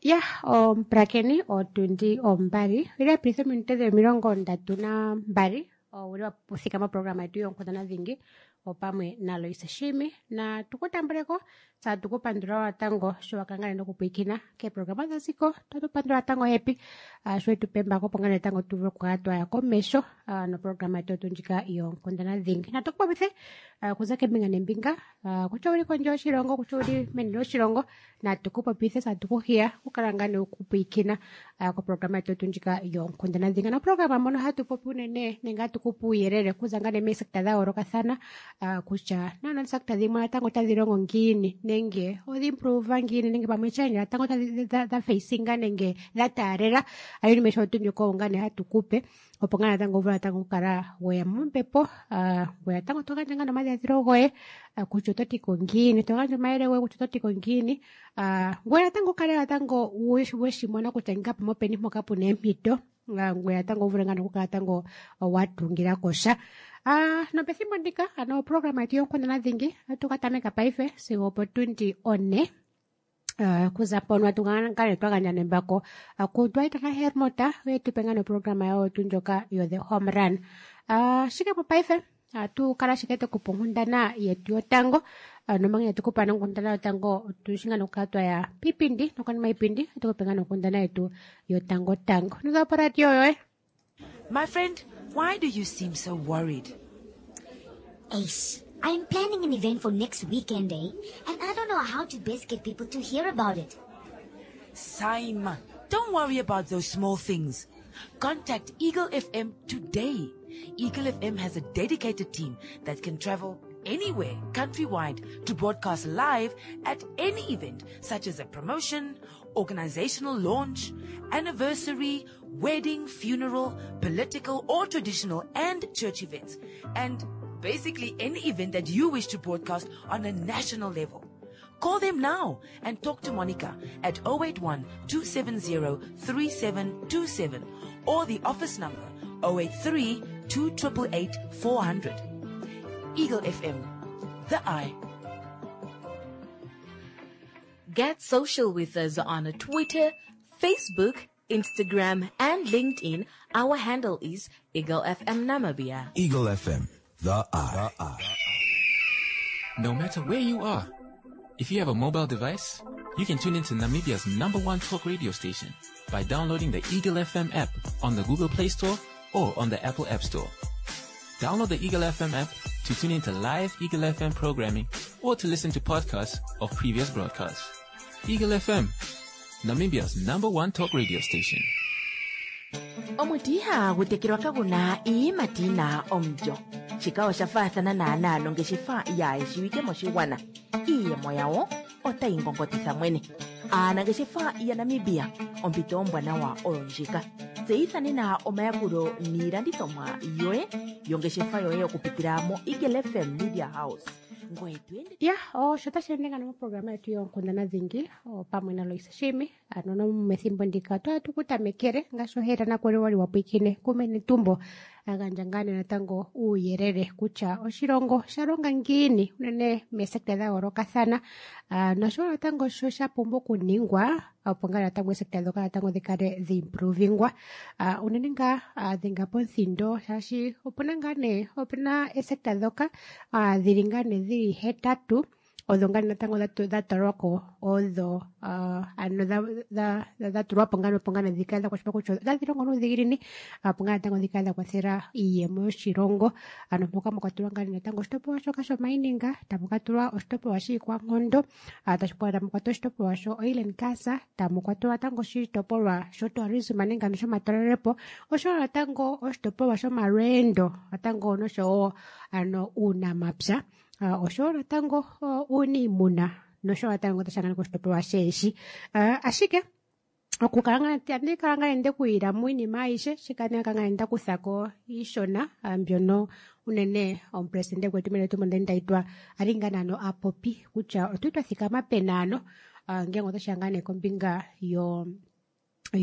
Ya, prakeni o 20 mbali ila precisamente de mirongo ndatu na mbali uli wapusikama programa yetu yonkundana dhingi opamwe na Loisa Shimi na tukutambuleko sa tukupandula watango sho wakangane nokupwikina ke programa za ziko tutupandula watango hepi sho tupembako pongane tango tuve kukatwa ya komesho no programa yetu tunjika yonkundana dhingi na tukupabithe kuzake mbinga nembinga kucho uli konjo shirongo kucho uli menilo shirongo na tukupabithe sa tukuhia kukalangane ukupwikina ko programa yetu tunjika yonkundana dhingi na programa mono hatupopi unene nenga tukupu uyerere kuzangane mesekta dha oroka sana kucha nana sakta dhimwa tango tadhirongo ngini nenge odhimprova ngini nenge pamwechanya tango da facinga nenge dhatarera ayo nimesho tunjuko ungane hatukupe opongana tango vula tango kara wea mumpepo wea tango tokanja ngana madhi athirogoe kucho totiko ngini tokanja maere we kucho totiko ngini wea tango kara tango weshi mwana kuchangia pamopeni mokapu nempito wea tango vula ngana kukara tango watungira kosha no pethimbo ndika ano programa yetu yonkundana dhingi tukatameka paife sigo opportunity one kuza ponwa tungane twaganya nembako kutwaitaka hermota wetu pengane programa yao tunjoka yo the home run shike po paife tukala shikete kupungundana yetu yotango nomangi yetu kupana nkundana yotango tushingana kukatwa ya pipindi nokani maipindi tukupengana nkundana yetu yotango tango nuzaporati yoyo My friend, why do you seem so worried? Ace, I'm planning an event for next weekend, and I don't know how to best get people to hear about it. Simon, don't worry about those small things. Contact Eagle FM today. Eagle FM has a dedicated team that can travel anywhere countrywide to broadcast live at any event, such as a promotion, organizational launch, anniversary, wedding, funeral, political or traditional and church events, and basically any event that you wish to broadcast on a national level. Call them now and talk to Monica at 081 270 3727 or the office number 083 2888 400. Eagle FM, the eye. Get social with us on Twitter, Facebook, Instagram, and LinkedIn. Our handle is Eagle FM Namibia. Eagle FM, the eye. No matter where you are, if you have a mobile device, you can tune into Namibia's #1 talk radio station by downloading the Eagle FM app on the Google Play Store or on the Apple App Store. Download the Eagle FM app to tune into live Eagle FM programming or to listen to podcasts of previous broadcasts. Eagle FM, Namibia's #1 talk radio station. Omutiha gutekirwa kaguna imatina omjo. Chikao shafathana na nalo ngeshifa ya ishiwike moshiwana. Iye moyao ota ingongotisa mwene. Ngeshifa ya Namibia ompito ombwana wa olonjika. Zeithani na omayakuro nirandithomwa yoe yongeshifa yoe okupitira mo Eagle FM Media House. Ya, shota shenenga na programa yetu yonkundana dhingi pamwe na Loisa Shimi anono methimbo ndika tukutamekere ngashohera na kwele wali wapwikine kumene tumbo aganjangane na tango uyerere kucha oshirongo sharonga ngini unene mesekta dha oroka sana nashola tango shosha pumbo kuningwa pongana tango sekta dhoka tango dhikare dhimprovingwa unene nga dhinga ponsindo shashi opunangane opuna esekta dhoka dhilingane dhili hetatu odhongana tango dhatoroko odho ano dhaturwa pongana dhikadha kwa shipa kucho dhazirongo nudhigirini pongana tango dhikadha kwa thera iyemo shirongo ano mpoka mokatulwangani tango shitopo washo kasho maininga tamokatulwa oshitopo washi kwa ngondo tashipoa tamokatulwa shitopo washo oilen kasa tamokatulwa tango shitopo wa shoto arizu manenga nosho matolorepo osho tango oshitopo washo marendo tango nosho ano unamapsa osho tango unimuna nosho tango tashangana kushitopo wa sheshi ashike okukalanga ndikalanga ende kuira mwini maishe shikane kanga enda kuthako ishona mbyono unene ompresidente kwetu mele tumonde ndaitwa alingana no apopi kucha otutwa thikama penano ngengo tashangane kombinga yo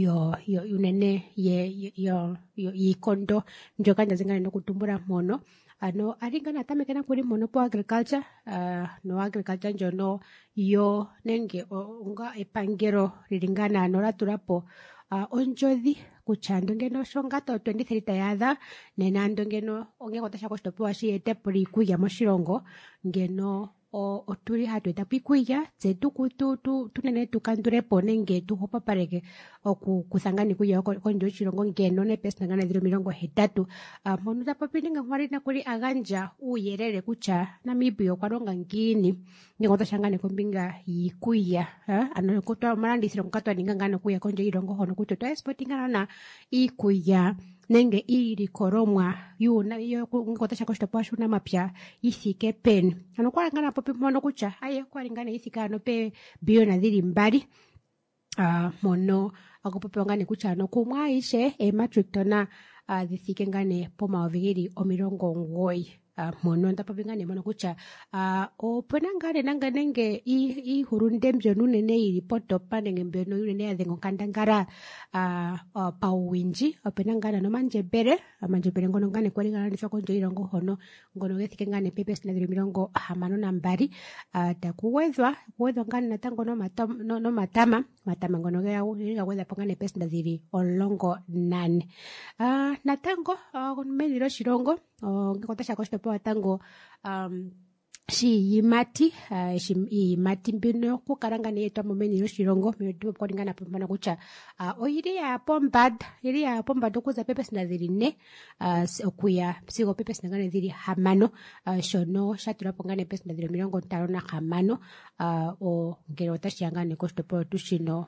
unene ye ikondo njoka ndazingana nokutumbura mono ano aringana tamekena kuri monopo agriculture no agriculture njono yo nenge onga epangero riringana no raturapo onjodhi kutya ndongeno shongato 23 tayadha nena ndongeno onge kotasha kostopewa shi etepo liikulya moshilongo ngeno otuli hatu etapo iikulya tse tunene tukandulepo nenge tuhopapaleke okukuthangana iikulya kondje yoshilongo ngeno nepesitangana dhili 80 mpono tapopi ninga mwarina kuli aganja uuyelele kutya Namibia okwalonga ngiini ngeno tashangane kombinga yiikulya ano kutwa omalandithilo ngoka twaninga ngano kuya kondje yiilongo hono kutya twa exportingana na iikulya nenge iilikolomwa ngotasha koshitopowa shuunamapya yithike peni ano kwalingana popi mpono kutya aye kwalingana yithika ano pe biliona dhili 2 mono akupopiwa ngane kutya ano kumwe aishe metric tona dhithike ngane po90 mono ndapopi ngane mono kutya opena ngane nenge iihulunde mbyono unene yili potopa nenge mbyono unene yadhenga onkandangala pauwindji opena ngane nomandjembele ngono ngane kwali galandithwa kondje yiilongo hono ngono gethike ngane pepesina dhili 62 takuwedhwa ngane natango nomatama ngono gagwedhapo ngane pesina dhili 18 natango meni lyoshilongo ngotasha koshitopowa tango shiyimati iiyimati mbino okukala ngane yetwamo meni lyoshilongo kolingana pambana kutya oyili ya pombanda okuza pepesina dhili 4 okuya sigo pepesina ngane dhili 6 shono shatulapo ngane pepesina dhili 56 ngele otashiya ngane koshitopolwa tushino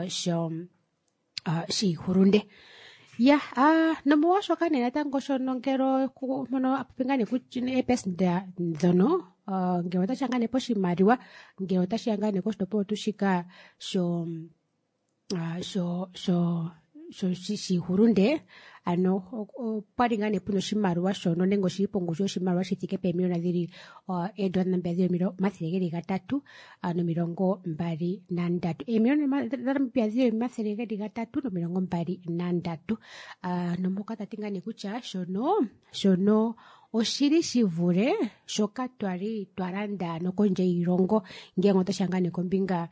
shiihulunde nomuwashoka natango shono ngelo mono apengane kuchine epesida dhono ngelo tashangane poshimaliwa ngelo tashangane koshitopolwa tushika sho shihulunde ano palingane puno oshimaliwa shono nengo shili pongushu yoshimaliwa shithike peemiliona dhili $323 emiliona dhaNamibia dhili $323 nomoka tatingane kutya shono oshili shivule shoka twali twalanda nokondje yiilongo ngele otashangane kombinga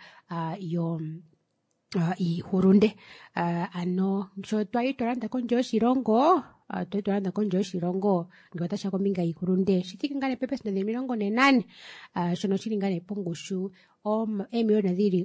iihulunde ano sho twali twalanda kondje yoshilongo ngele otasha kombinga iihulunde shithike ngane pepesina dhili 48 shono shili ngane pongushu emiliona dhili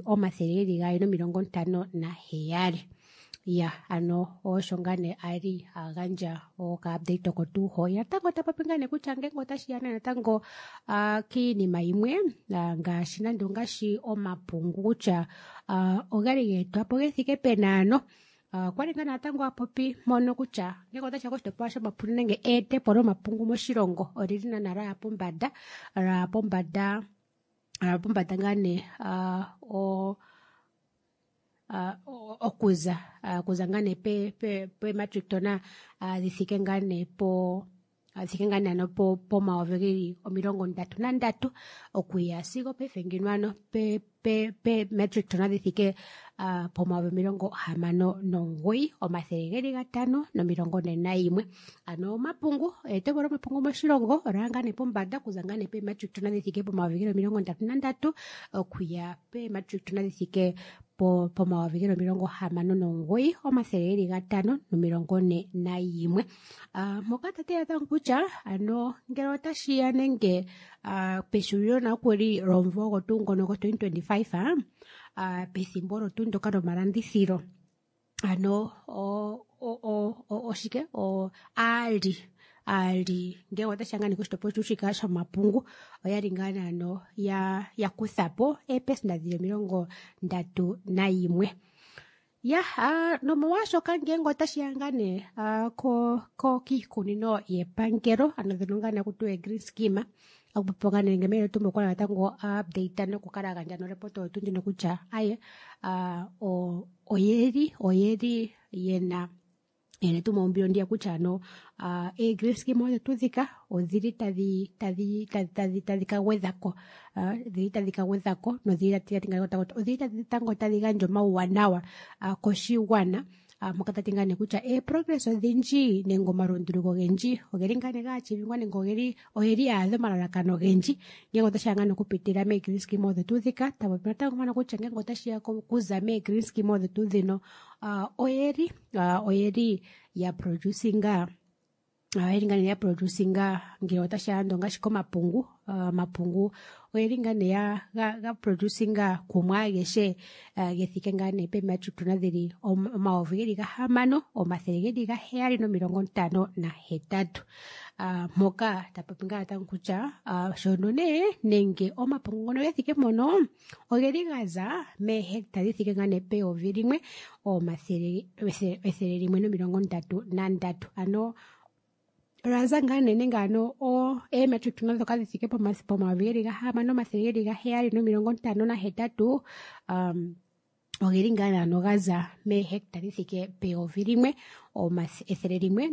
$257 ano osho ngane ali aganja okaupdate kotuho yatango tapopi ngane kutya ngenge otashiyana natango kiinima yimwe ngaashi omapungu kutya ogali geetwapo gethike penano kwalingana natango apopi mono kutya ngenge otashiya koshitopolwa shomapungu nenge etepo lyomapungu moshilongo olili nana laya pombanda ngane okuza ngane pe metric tona dhithike ngane po ano po 33 okuya sigo pefengino ano pe metric tona dhithike po 69,541 ano omapungu etepo lyomapungu moshilongo olangane pombanda kuza ngane pe metric tona dhithike po 33 okuya pe metric tona dhithike po 69,541 moka tateya tangu kutya ano ngele otashiya nenge peshulilo nakuli lomumvo ogo tuu ngono go 2025 pethimbo olo tuu ndoka lyomalandithilo ano oshike ali ngele otashangane koshitopolwa tushika shomapungu oyali ngane ano yakuthapo epesina dhili 31 nomowashoka ngenge otashiyangane kiikunino yepangelo ano dhono ngane akutuwe green scheme akupopongane nenge mele tumbo kwa natango update nokukala ganja no report otundi nokutya aye oyeli yena tumo mbio ndia kutya no green scheme oyo tudhika odhili tadhi kagwedhako nodhili tango tadhi gandja omauwanawa koshigwana mukatati ngane kucha progress odhinji nengo marunduluko genji ogeri ngane gachivingwa nengo oheri adho malalakano genji ngengo tashanga nokupitira me green scheme of the tuthika tabo pinatango mana kucha ngengo tashia kuza me green scheme of the tuthino oyeri ya producinga eringane ya producinga ngiro tashando ngashiko mapungu oeringane ya ga producinga kumwageshe gethike ngane pe matutuna thiri omaoviri ga hamano omathegeri ga heari no 53 moka tapapinga tankucha shonone nenge omapungu no gethike mono ogeri gaza me hectare thike ngane pe ovirimwe omathegeri no 33 ano raza ngane nengano matutuna thoka thike po maviri ga hamano mathegeri ga heari no 53 ogeri ngana no gaza me hectare thike pe ovirimwe ethereri no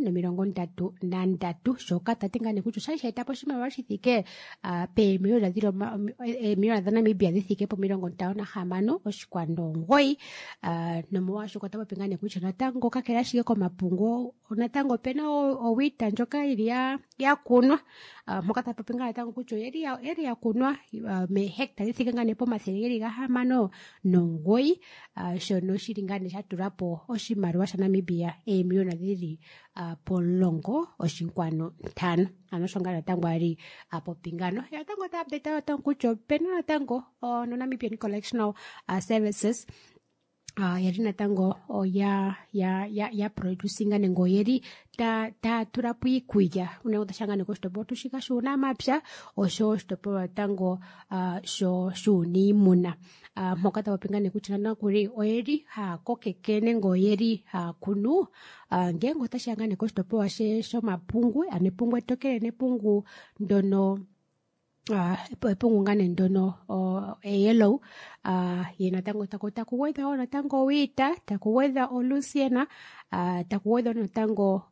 33 shoka tatingane kucho shaita po shima washithike pe milioni Namibia thike po 56 oshikwando ngoi no mwasho kwa tapa pingane kucho natango kakera shike ko mapungo natango pena owita njoka ili ya kunwa mokata papingana tango kucho eri ya kunwa me hectare thike ngane po mathegeri ga hamano no ngoi shono shiringane shaturapo oshimaliwa sha Namibia milioni dhiri polongo oshinkwano 5 anoshongana tango ari popingano ya tango tabeta tango kucho pena tango no Namibian Collectional Services yarina tango ya producinga nengo yeri ta turapui kuija una utashangane ko stopo tushika shuna mapya osho stopo tango shuni muna mokata wapingane kuchana kuri oyeri kokekene ngo yeri kunu ngengo tashangane ko stopo washe sho mapungu anepungu etokere nepungu ndono epungu ngane ndono yellow yena tango takuweza ona tango wita takuweza olusiena takuweza no tango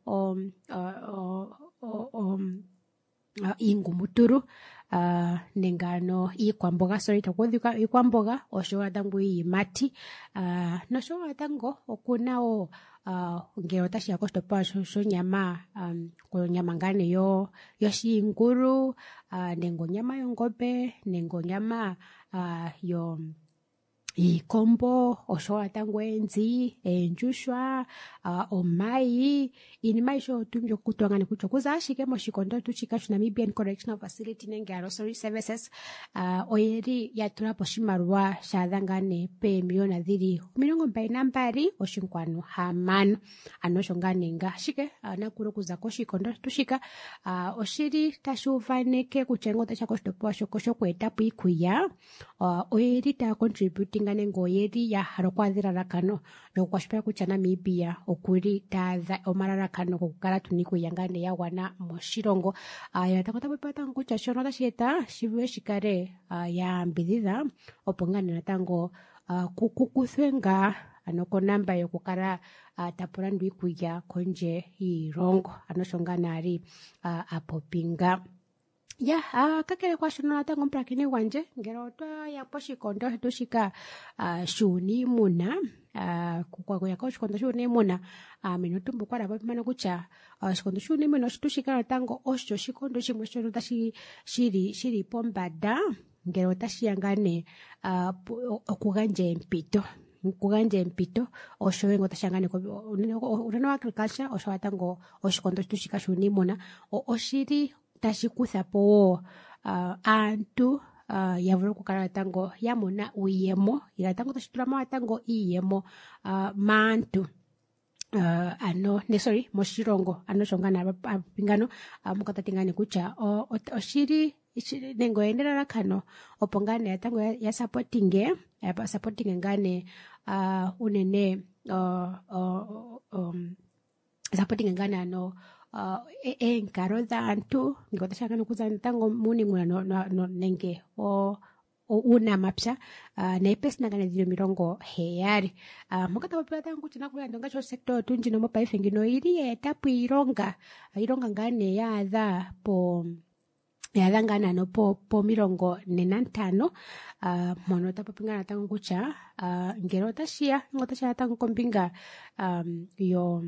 ingumuturu nengano ikwamboga takuweza ikwamboga osho tango yimati nosho tango okunao ngero tashia kostopa sho nyama ko nyama ngane yo shinguru nengo nyama yongobe nengo nyama yo ikombo osho tango enzi enjushwa omai inima isho tumjo kutwangane kucho kuzashike moshikondo tuchika Namibian Correctional Facility nenge Arosori Services oyeri yatura poshimarwa shadangane pe milioni dhiri 22 oshinkwano hamano anoshongane ngashike nakuro kuzako shikondo tushika oshiri tashuvaneke kuchengo tachakostopo shokosho kweta puikuya oyeri ta contributing ngane ngoyeri ya harokwadhira rakano nokwashpa kucha Namibia okuri taza omararakano kokukala tuniku yangane ya wana moshirongo yatakota bapata kucha shono tashieta shiwe shikare ya mbidhiza opongane natango kukuthwenga anoko namba yokukala tapurandu ikuya konje irongo anoshongana ari apopinga ya kakele kwa shono natango mprakini wanje ngero to ya poshikondo tushika shuni muna kwa yako shikondo shuni muna minutumbu kwa rapo pimano kucha shikondo shuni muna tushika natango osho shikondo shimwe shono tashi shiri pombada ngero tashi yangane okuganje mpito osho wengo tashangane ko ureno agriculture osho atango oshikondo tushika shuni muna oshiri tashikutha po antu yavule kukala tango yamona uyemo ila tango tashitulamo tango iyemo mantu moshirongo shongana apingano mukatatingane kucha oshiri nengo endera kano opongane tango ya supporting ngane unene supporting ngane ano enkaro dhantu ngotashaka nokuza tango muni mwana no nenge una mapya na ipesi nagane dhiro mirongo heyari mokata wapila tango kuchina kula ndonga cho sector tunji no mopa ifengi no iri etapu ironga ngane ya adha po yadhangana no po mirongo 45 mono tapopingana tango kutya ngero otashiya tango kombinga yo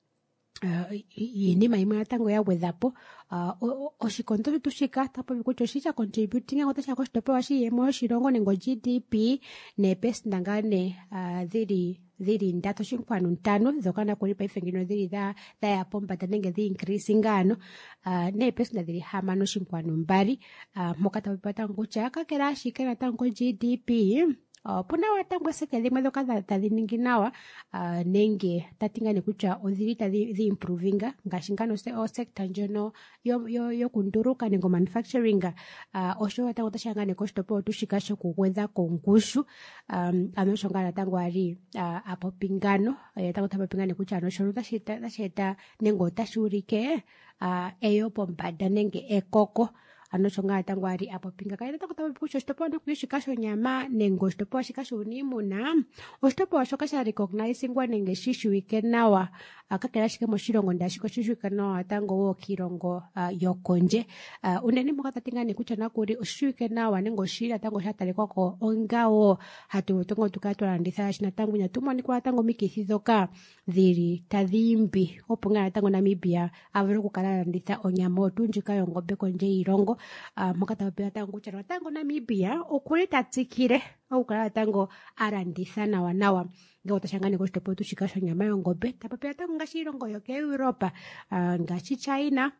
yinima yimwe natango yagwedhapo oshikondo tushika tapopi kutya oshicha contributing otasha koshitopolwa shiyemo yoshilongo nenge GDP neepesenda ngane dhili 3.5 dhoka nakuli paife ngino dhili dhaya pombanda nenge dhi increase ngano neepesenda dhili 6.2 moka tapopi tango kutya kakela ashike natango GDP puna watango eseke dhimwe dhoka tadhi ningi nawa nenge tatingane kutya odhili tadhi improvinga ngashi ngano sector njono yokunduruka nenge manufacturing osho watango tashangane koshitopolwa tushika shokugwedha kongushu ano shongana tango ali apopingano yatango tapopingane kutya ano shono tasheta nenge otashuulike eyo pombanda nenge ekoko ano shonga tango ali apopinga kaida tango kutya oshitopolwa nokushika shonyama nenge oshitopolwa shika shuuniimuna oshitopolwa shoka sha recognizingwa nenge shishiwike nawa kakela shike moshilongo ndashiko shishiwike nawa tango wo kiilongo yokondje unene moka tatingane kutya nakuli oshishiwike nawa nenge oshila tango shatalekwako onga wo hatu tongo tukala twalanditha shina tango nyatumonikwa tango mikithi dhoka dhili tadhiimbi opo ngana tango Namibia avule okukala landitha onyama otunjika yongombe kondje yiilongo moka tapopila tango kutya natango Namibia okuli tatsikile okukala tango alanditha nawa ngele otashangane koshitopolwa tushika shonyama yongombe tapopila tango ngashi iilongo yokeEuropa ngashi China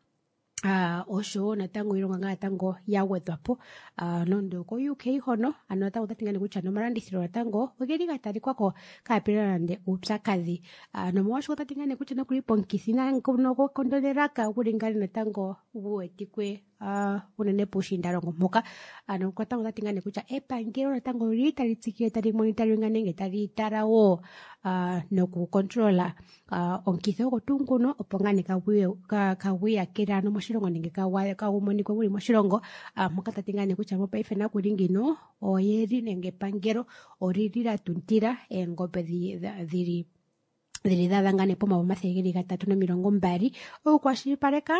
osho natango ilonga nga tango yagwedhwapo nondo ko UK hono ano tango tatingane kutya nomalandithilo natango ogeli gatalikwako kaapena nande uupyakadhi nomwasho tatingane kutya nokuli ponkithi noko kondonelaka ukulingana natango uwetikwe unene puushindalongo mpoka ano kwatango tatingane kutya epangelo natango lili tali tsikile tali monitoringa nenge tali tala wo nokukontrola onkithi oko tunguno opo ngane kagwiyakela ano moshilongo nenge kagumonikwe guli moshilongo moka tatingane kutya mopaife nakuli ngino oyeli nenge epangelo olili latuntila eengombe dhili dhadhangane pomavo 320 okukwashilipaleka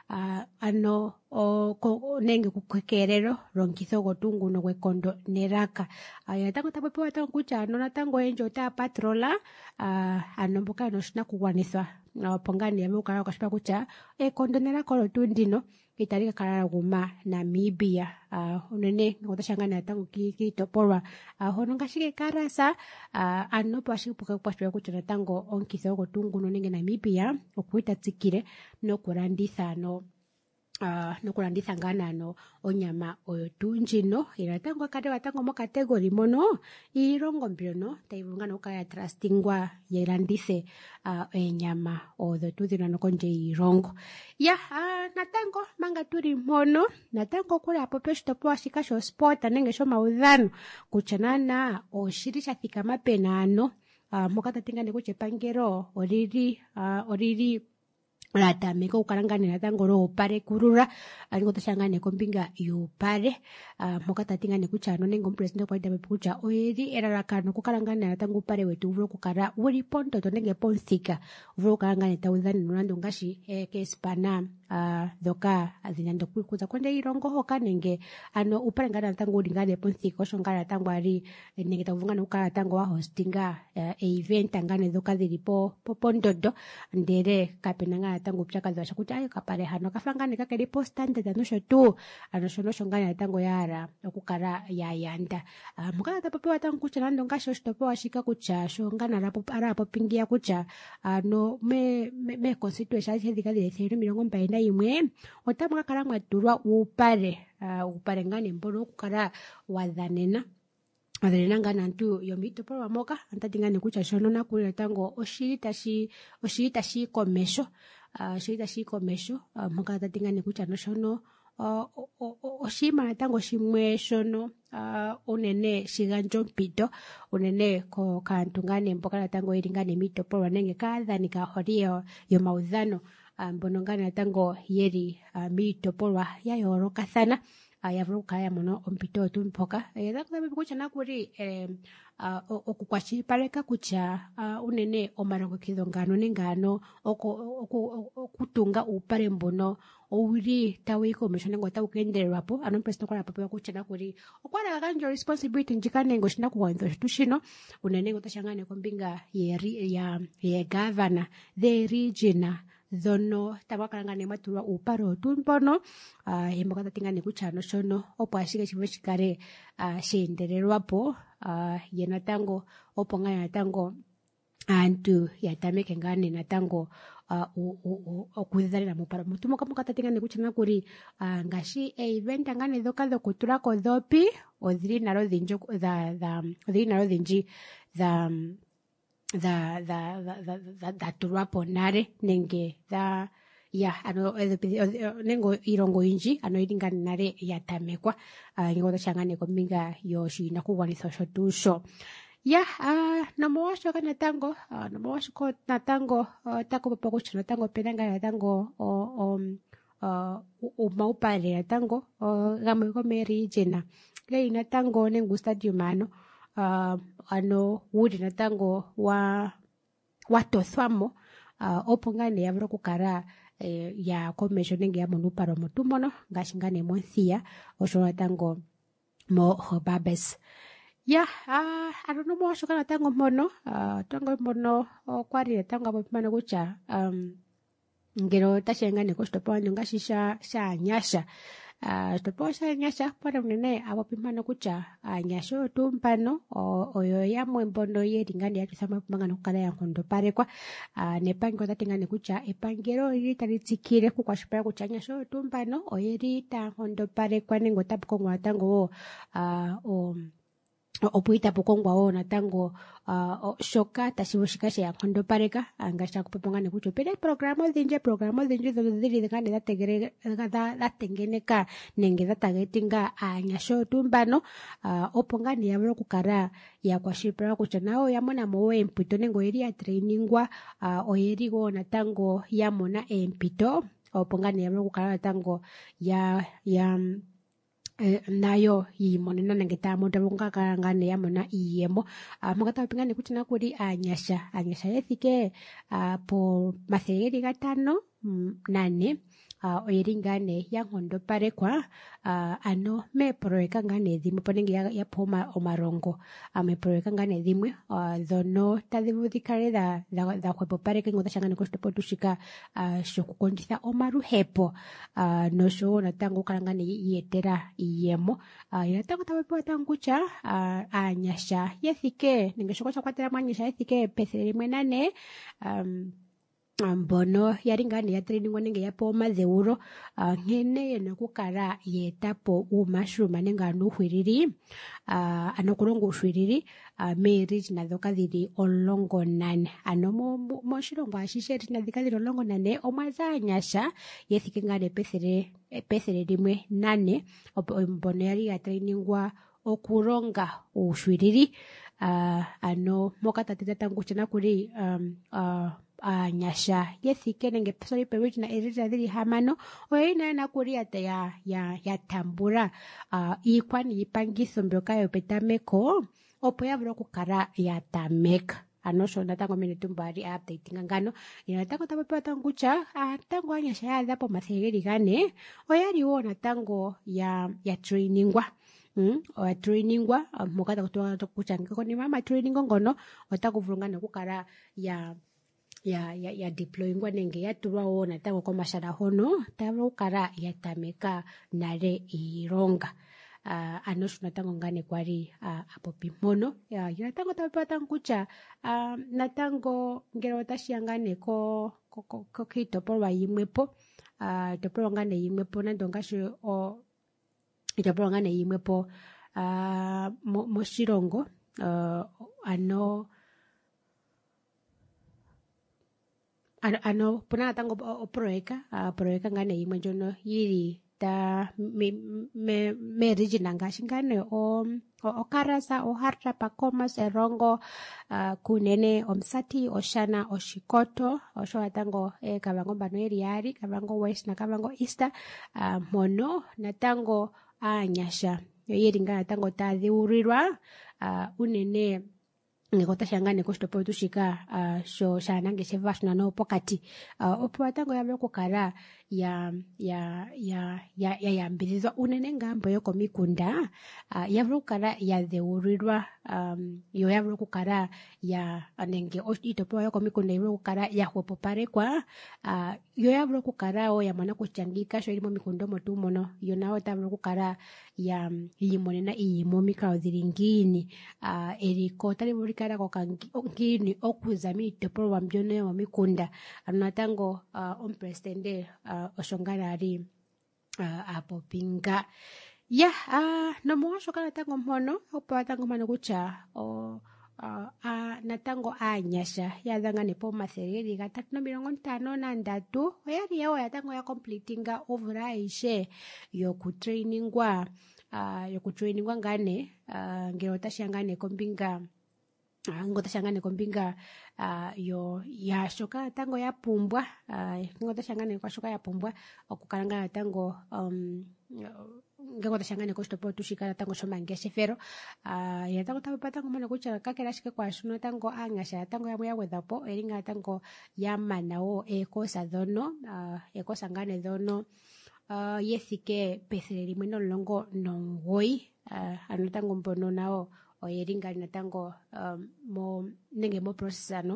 ano nenge kukekelelo longitho gotunguno gwekondo nelaka yatango tapopiwa tango kutya ano natango oyendji otaya patrola ano mboka ano shinakugwanithwa opo ngane yame ukala okashipa kutya ekondo nelaka olo tuu ndino itali kakala laguma Namibia unene otashangana natango kiitopolwa hono ngashi Karasa ano pwashipuka kutya natango onkithi ogotunguno nenge Namibia okuitatsikile nokulanditha nokulanditha ngana ano onyama oyo tuu ndjino ila tango kale watango mokategori mono iilongo mbyono tayi vulu ngana okukala yatrustingwa yelandithe eenyama odho tuu dhino kondje yiilongo natango manga tuli mono natango kuli apo peshitopolwa shika shosport nenge shomaudhano kutya nana oshili shathikama pena ano moka tatingane kutya epangelo olili latameka okukala ngane natango loopalekulula alingo tashangane kombinga yuupale moka tatingane kutya ano nenge omupresidente kwali tapepi kutya oyeli elalakano okukala ngane natango upale wetu uvule okukala wuli pondondo nenge pomuthika uvule okukala ngane tawu dhanenwa nando ngashi keesipana dhoka zinando kuza kondje yiilongo hoka nenge ano upale ngane natango uli ngane pomuthika osho ngane natango ali nenge tawu vulu ngane okukala natango wa hostinga event ngane dhoka dhili pondondo ndele kapena ngane natango upyakadhi washa kutya ayo kapale hano kafa ngane kakeli po standard anosho tuu ano shono sho ngane natango yahala okukala yayanda mukala tapopiwa tango kutya nando ngashi oshitopolwa shika kutya sho ngane alapopingia kutya ano me constitution dhika dhili 121 otamu kakala mwatulwa uupale ngane mbono okukala wadhanena ngana antu yomiitopolwa moka antatingane kutya shono nakuli natango oshili tashi komesho moka tatingane kutya no shono oshiima natango shimwe shono unene shigandja ompito unene kaantu ngane mboka natango yeli ngane miitopolwa nenge kaadhani kaaholi yomaudhano mbono ngane natango yeli miitopolwa ya yoolokathana yavula kukala mono ompito otumpoka takuzabe kutya nakuli okukwashilipaleka kutya unene omalongekidho ngano nengano okutunga uupale mbono owuli tawu komeho nenge otawu keendelelwapo ano president okwala papewa kutya nakuli okwala gandja responsibility ndjika nenge oshinakugwanithwa shetu shino unene ngotashangane kombinga ye-governor the region dhono tabakala ngane matulwa uupale otumpono mboka tatingane kutya ano shono opo ashike shive shikale sheendelelwapo ye natango opo ngane natango aantu yatameke ngane natango okudhalela muupale mutumoka moka tatingane kutya nakuli ngashi event ngane dhoka dhokutulako dhopi odhili nalo odhindji dhatulwapo nale nenge nenge iilongo oyindji ano yili ngane nale yatamekwa ngenge otashangane kombinga yoshinakugwanithwa shotusho nomolwashoka natango takupapa kutya natango pena ngaa natango omaupale natango gamwe gomeregina geli natango nenge stadium ano wuli natango watothwamo opo ngane yavule okukala ya komesho nenge yamona uupale motumono ngaashi ngane mothia osho natango Babes ano nomolwashoka natango mpono okwali natango apopimana kutya ngele otashiya ngane koshitopolwa ngaashi shaanyasha shitopolwa shaanyasha pwale unene apopimana kutya aanyasha oyo tuu mpano oyo yamwe mbono yeli ngane yatithamo apimangana okukala yankondopalekwa nepangelo tatingane kutya epangelo olili tali tsikile kukwashilipaleka kutya aanyasha oyo tuu mpano oyeli tankondopalekwa nenge otapu kongwa natango opo itapu kongwa wo natango shoka tashivu shika sheya nkondopaleka ngaashi takupopwa ngane kutya opena programa odhindji dhono dhili ngane dhatengeneka nenge dhatagatinga aanyasha oyo tuu mbano opo ngane yavule okukala yakwashilipaleka kutya nayo yamonamo wo empito nenge oyeli yatrainingwa oyeli wo natango yamona empito opo ngane yavule okukala natango nayo yiimonena nenge taamondavongakala ngane yamona iiyemo moka tapingane kutya nakuli aanyasha yethike po 504 oyeli ngane yankondopalekwa ano meepoloweka ngane dhimwe po nenge yapewa omalongo meepoloweka ngane dhimwe dhono tadhi vulu dhikale dhahwepopaleke ngota shangane koshitopolwa tushika shokukondjitha omaluhepo noshowo natango okukala ngane yiyetela iiyemo natango tapewa tango kutya aanyasha yethike nenge shoka shakwatelamo aanyasha yethike pe104 mbono yali ngane yatrainingwa nenge yapewa omadheulo nkene yena okukala yeetapo uumashuma nenge ano uuhwilili ano okulonga uuhwilili meeregina dhoka dhili 14 ano moshilongo ashishe eregina dhika dhili 14 omwaza aanyasha yethike ngane pe104 mbono yali yatrainingwa okulonga uuhwilili ano moka tateta tango kutya nakuli aanyasha yethike nenge peregina dhili 6 oyo inayo nakuli yatambula iikwaniipangitho mbyoka yopetameko opo yavule okukala yatameka ano sho natango mene tumbo ali updatinga ngano natango tapewa tango kutya natango aanyasha yaadha po 400 oyali wo natango yatrainingwa trainingwa moka takutuwa kutya konima amatrainingo ngono otakuvulu ngane okukala ya deployingwa nenge yatulwa wo natango komashala hono tavulu okukala yatameka nale iilonga ano sho natango ngane kwali apopi mpono natango tapewa tango kutya natango ngele otashiya ngane kiitopolwa yimwepo itopolwa ngane yimwepo nando ngaashi itopolwa ngane yimwepo moshilongo ano puna natango opoloweka ngane yimwe ndjono yili meregina ngaashi ngane okarasa ohartapa Khomas Erongo kunene Omusati Oshana Oshikoto osho natango Kavango mbano yeli yaali Kavango West na Kavango East mono natango anyasha yoyeringana tango tadhiurirwa unene ngekota shangane kostopo tushika sho shanange shevashna no pokati opo watango yavule kukala yambidhidhwa unene ngambo yokomikunda yavule kukala yadheurirwa yo yavule kukala nenge iitopolwa yokomikunda yavule kukala yahwepopalekwa yo yavule kukala wo yamona kutya ngika sho ili momikunda omo tuu mono yo nawo tavule kukala yimonena iiyemo omikalo dhili ngiini eliko tali vulu likala ngiini okuza miitopolwa mbyono yomomikunda ano natango omupresidente oshongala ali apopinga nomolwashoka natango mpono opo watango mano kutya natango aanyasha yadhanga nepo 353 oyali yawo yatango ya completinga ovula aishe yokutrainingwa ngane ngele otashiya ngane kombinga yo yashoka tango yapumbwa ngotashangane kwashoka yapumbwa okukala ngana tango ngekotashangane koshitopo tushikala tango shomangeshefero yatango tapatango mwana kutya kakela shike kwashuno tango anyasha tango yamwe yagwedhapo eringa tango yamanawo ekosa ngane dhono yethike pethele 119 ano tango mbono nawo oyeringa natango nenge mo process ano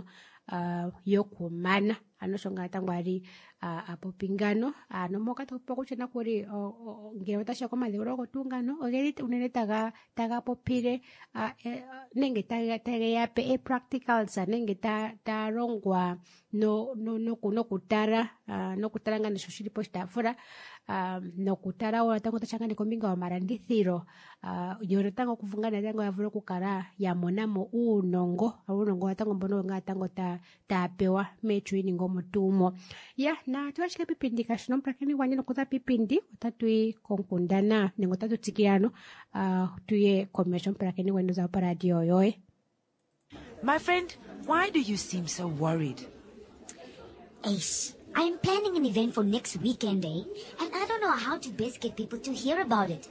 yokumana ano shonga tango ali apopingano ano moka topo kuchena kuri ngero tasha kwa madhoro gotungano ogeri unene taga popire nenge taga yape practicals nenge ta rongwa no kutara ngane shoshili postafura nokutara wala tango tashangane kombinga wa marandithiro yoro tango kuvungana tango yavule kukala yamonamo uunongo tango mbono nga tango tapewa metraining omutumo na tuwashike pipindika shino mprakeni wanyino kuza pipindi otatui konkundana nengo otatu tsikirano tuye komesho mprakeni wendo za radio yoe. My friend, why do you seem so worried? Ace, I'm planning an event for next weekend, and I don't know how to best get people to hear about it.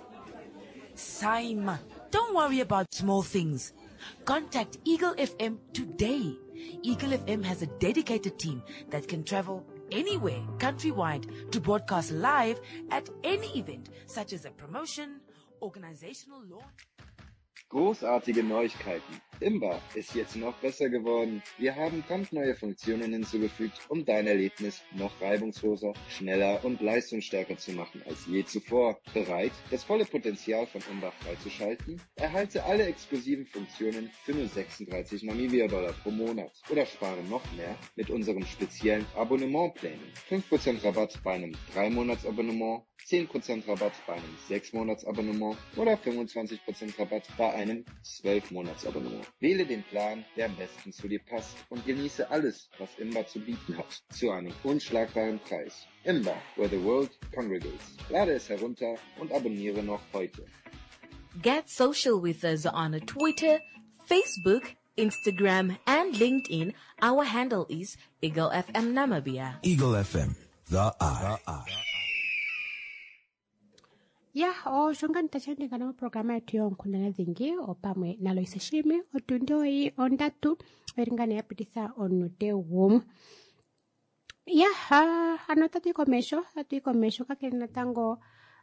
Saima, don't worry about small things. Contact Eagle FM today. Eagle FM has a dedicated team that can travel anywhere countrywide to broadcast live at any event, such as a promotion, organizational launch. Großartige Neuigkeiten. Imba ist jetzt noch besser geworden. Wir haben brandneue Funktionen hinzugefügt, um dein Erlebnis noch reibungsloser, schneller und leistungsstärker zu machen als je zuvor. Bereit, das volle Potenzial von Imba freizuschalten? Erhalte alle exklusiven Funktionen für nur 36 Namibia-Dollar pro Monat oder spare noch mehr mit unserem speziellen Abonnementplänen. 5% Rabatt bei einem 3-Monats-Abonnement, 10% Rabatt bei einem 6-Monats-Abonnement oder 25% Rabatt bei einem 12-Monats-Abonnement. Wähle den Plan, der am besten zu dir passt und genieße alles, was Imba zu bieten hat, zu einem unschlagbaren Preis. Imba, where the world congregates. Lade es herunter und abonniere noch heute. Get social with us on Twitter, Facebook, Instagram, and LinkedIn. Our handle is Eagle FM Namibia. Eagle FM, the eye. Shonga nitachandika na programa yetu yonkundana dhingi opamwe nalo iseshimi otundoi ondatu eringane yapitisa onute womu anotatu ikomesho kakeli natango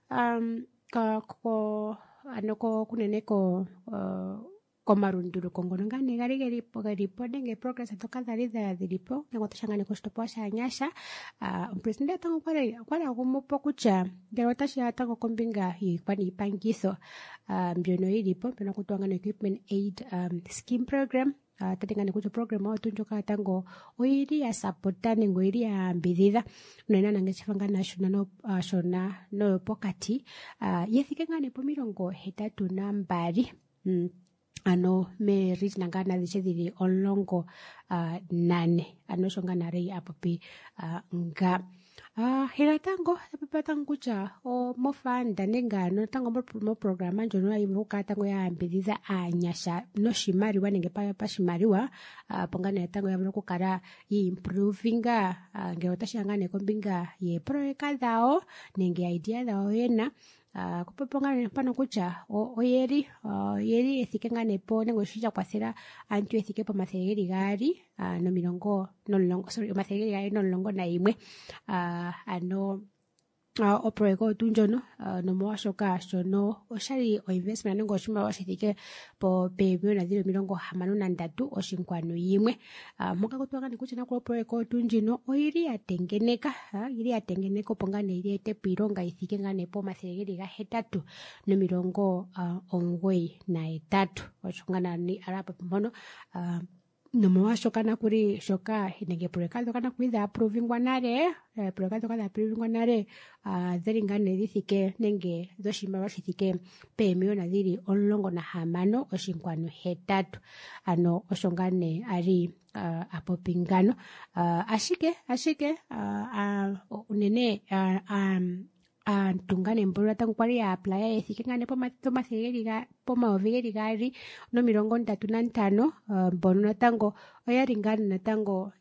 anoko kuneneko komarunduluko ngono ngane gali gelipo nenge progress atoka dhilipo nengo tashangane koshitopoa shanyasha presidente tango kwale agumupo kucha ngelo tasha tango kombinga yikwani ipangiso mbyono ilipo mbyono kutwanga equipment aid scheme program tatingane kucho program au tunjoka tango oiri ya sapota nengo iri ya mbidhidha unena nange chifanga national shona no pokati yethike ngane po mirongo hetatu nambari ano me reach nangana dhiri olongo 8 ano shonga narei apopi nga hila tango apipatango kucha mofanda nengano tango mo programa njono ivuka tango ya ambidhiza anyasha no shimariwa nenge pa shimariwa pongana tango ya vuko kara improvinga ngeo tashangane kombinga ye project dhao nenge idea dhao yena kupopongana pano kucha oyeri ethike nganepo nengo shija kwasera antu ethike po 221 ano oproyeko otu ndjono nomolwashoka shono oshali investment nengo oshimaliwa shithike po 163.1 moka kutwanga kutya nakula oproyeko otu ndjino oyili yatengeneka opo ngane ili ete pilonga ithike ngane po 893 osho ngana ni arapo mpono nomolwashoka nakuli shoka nenge proyeka dhoka nakuli dha approvingwa nale dhili ngane dhithike nenge dhoshimaliwa shithike peemiliyona dhili 16.8 ano osho ngane ali apopi ngano ashike unene aantu ngane mbono tangu kwali ya apply ethike ngane po 235 mbono natango oyali ngane natango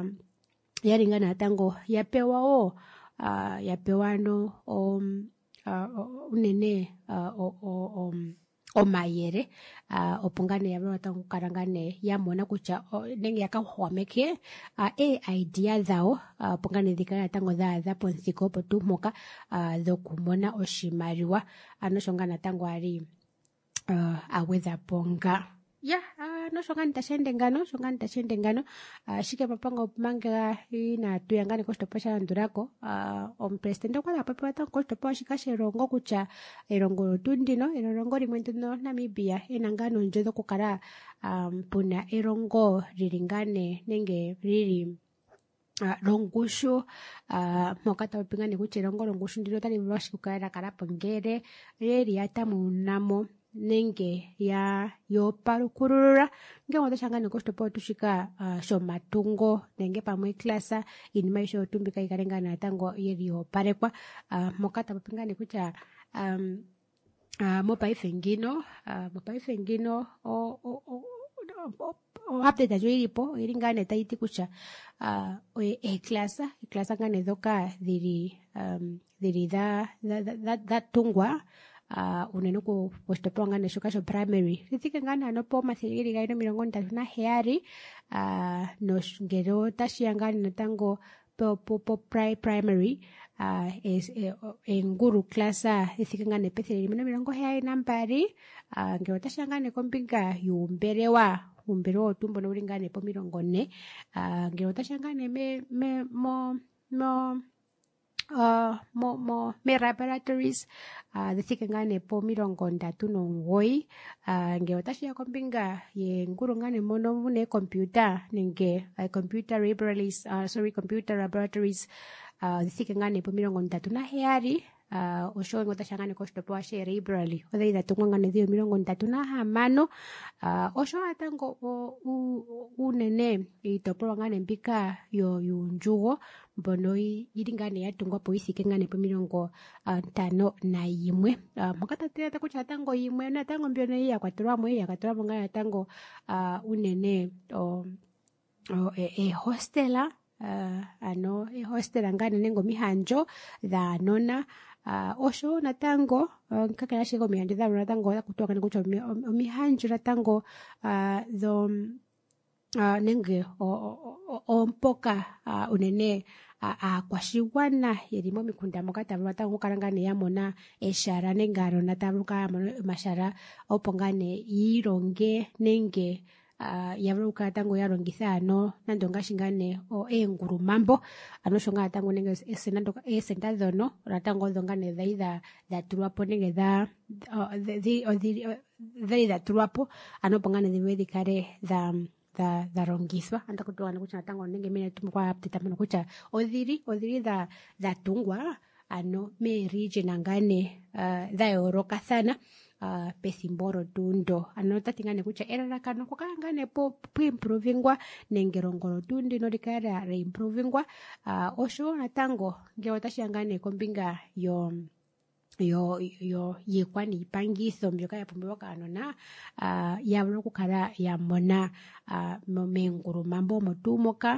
yapewa wo yapewa no unene omayele opo ngane yavule tangu kala ngane yamona kutya nenge yakahwameke idea dhawo opo ngane dhikala tango dhaadha pomuthiko opo tuu mpoka dhokumona oshimaliwa ano sho ngane tango ali agwedhapo nga no shonga nitashende ngano ashike papango manga inatu yangane koshitopo shalandulako omupresidente okwali apopiwa tango koshitopo shika shelongo kutya elongo tundino elongo limwe nduno Namibia ena ngano ndjo dhokukala puna elongo lili ngane nenge lili longushu moka tapopi ngane kutya elongo longushu ndino tali vulu ashikukala kalapo ngele yeli yatamunamo nenge yopalukulula ngele otashangane koshitopo tushika shomatungo nenge pamwe klasa inima isho otumbika ikalenga natango yeli opalekwa moka tapopi ngane kutya mopaife ngino update ajo ilipo ili ngane taiti kutya eklasa ngane dhoka dhili dhatungwa unene koshitopo ngane shoka sho primary thithike ngane ano po 237 ngele otashiya ngane natango po primary enguru klasa ithike ngane pe 172 ngele otashiya ngane kombinga yuumbelewa otu mbono uli ngane po 40 ngele otashiya ngane me laboratories dhithike ngane po 39 ngele otashiya kombinga yengulu ngane mono mune computer nenge computer laboratories dhithike ngane po 37 osho ngotashiya ngane koshitopo she library odhali dhatungwa ngane dhili 36 osho atango unene itopolwa ngane mbika yuundjugo mbono yili ngane yatungwa po ithike ngane po 51 moka tatilata kutya tango yimwe natango mbyono yakwatelwamo ngane natango unene hostela ano hostela ngane nengo mihanjo dhaanona osho natango kakala shiko mihanjo dhaanona natango kutoka ngane kutya omihanjo natango nenge ompoka unene aakwashigwana yeli momikunda moka tavulu tango kala ngane yamona eshala nenge alona tavulu kala yamona omashala opo ngane yiilonge nenge yavule kukala tango yalongitha ano nando ngashi ngane eengulumambo ano sho ngane tango nenge esenda dhono natango odho ngane dhali dhatulwapo nenge dhali dhatulwapo ano opo ngane dhivule dhikale dhalongithwa anda kutoka kutya natango nenge mene tumukwa aptita mono kutya odhili dhatungwa ano me region ngane dhayoolokathana pethimbo rotundo ano tatingane kutya elalakano kukala ngane po improvingwa nenge longo rotundi no likala reimprovingwa osho natango ngele otashiya ngane kombinga yikwa niipangitho mbyoka yapumbiwa kaanona yavule okukala yamona meengulumambo omo tuu moka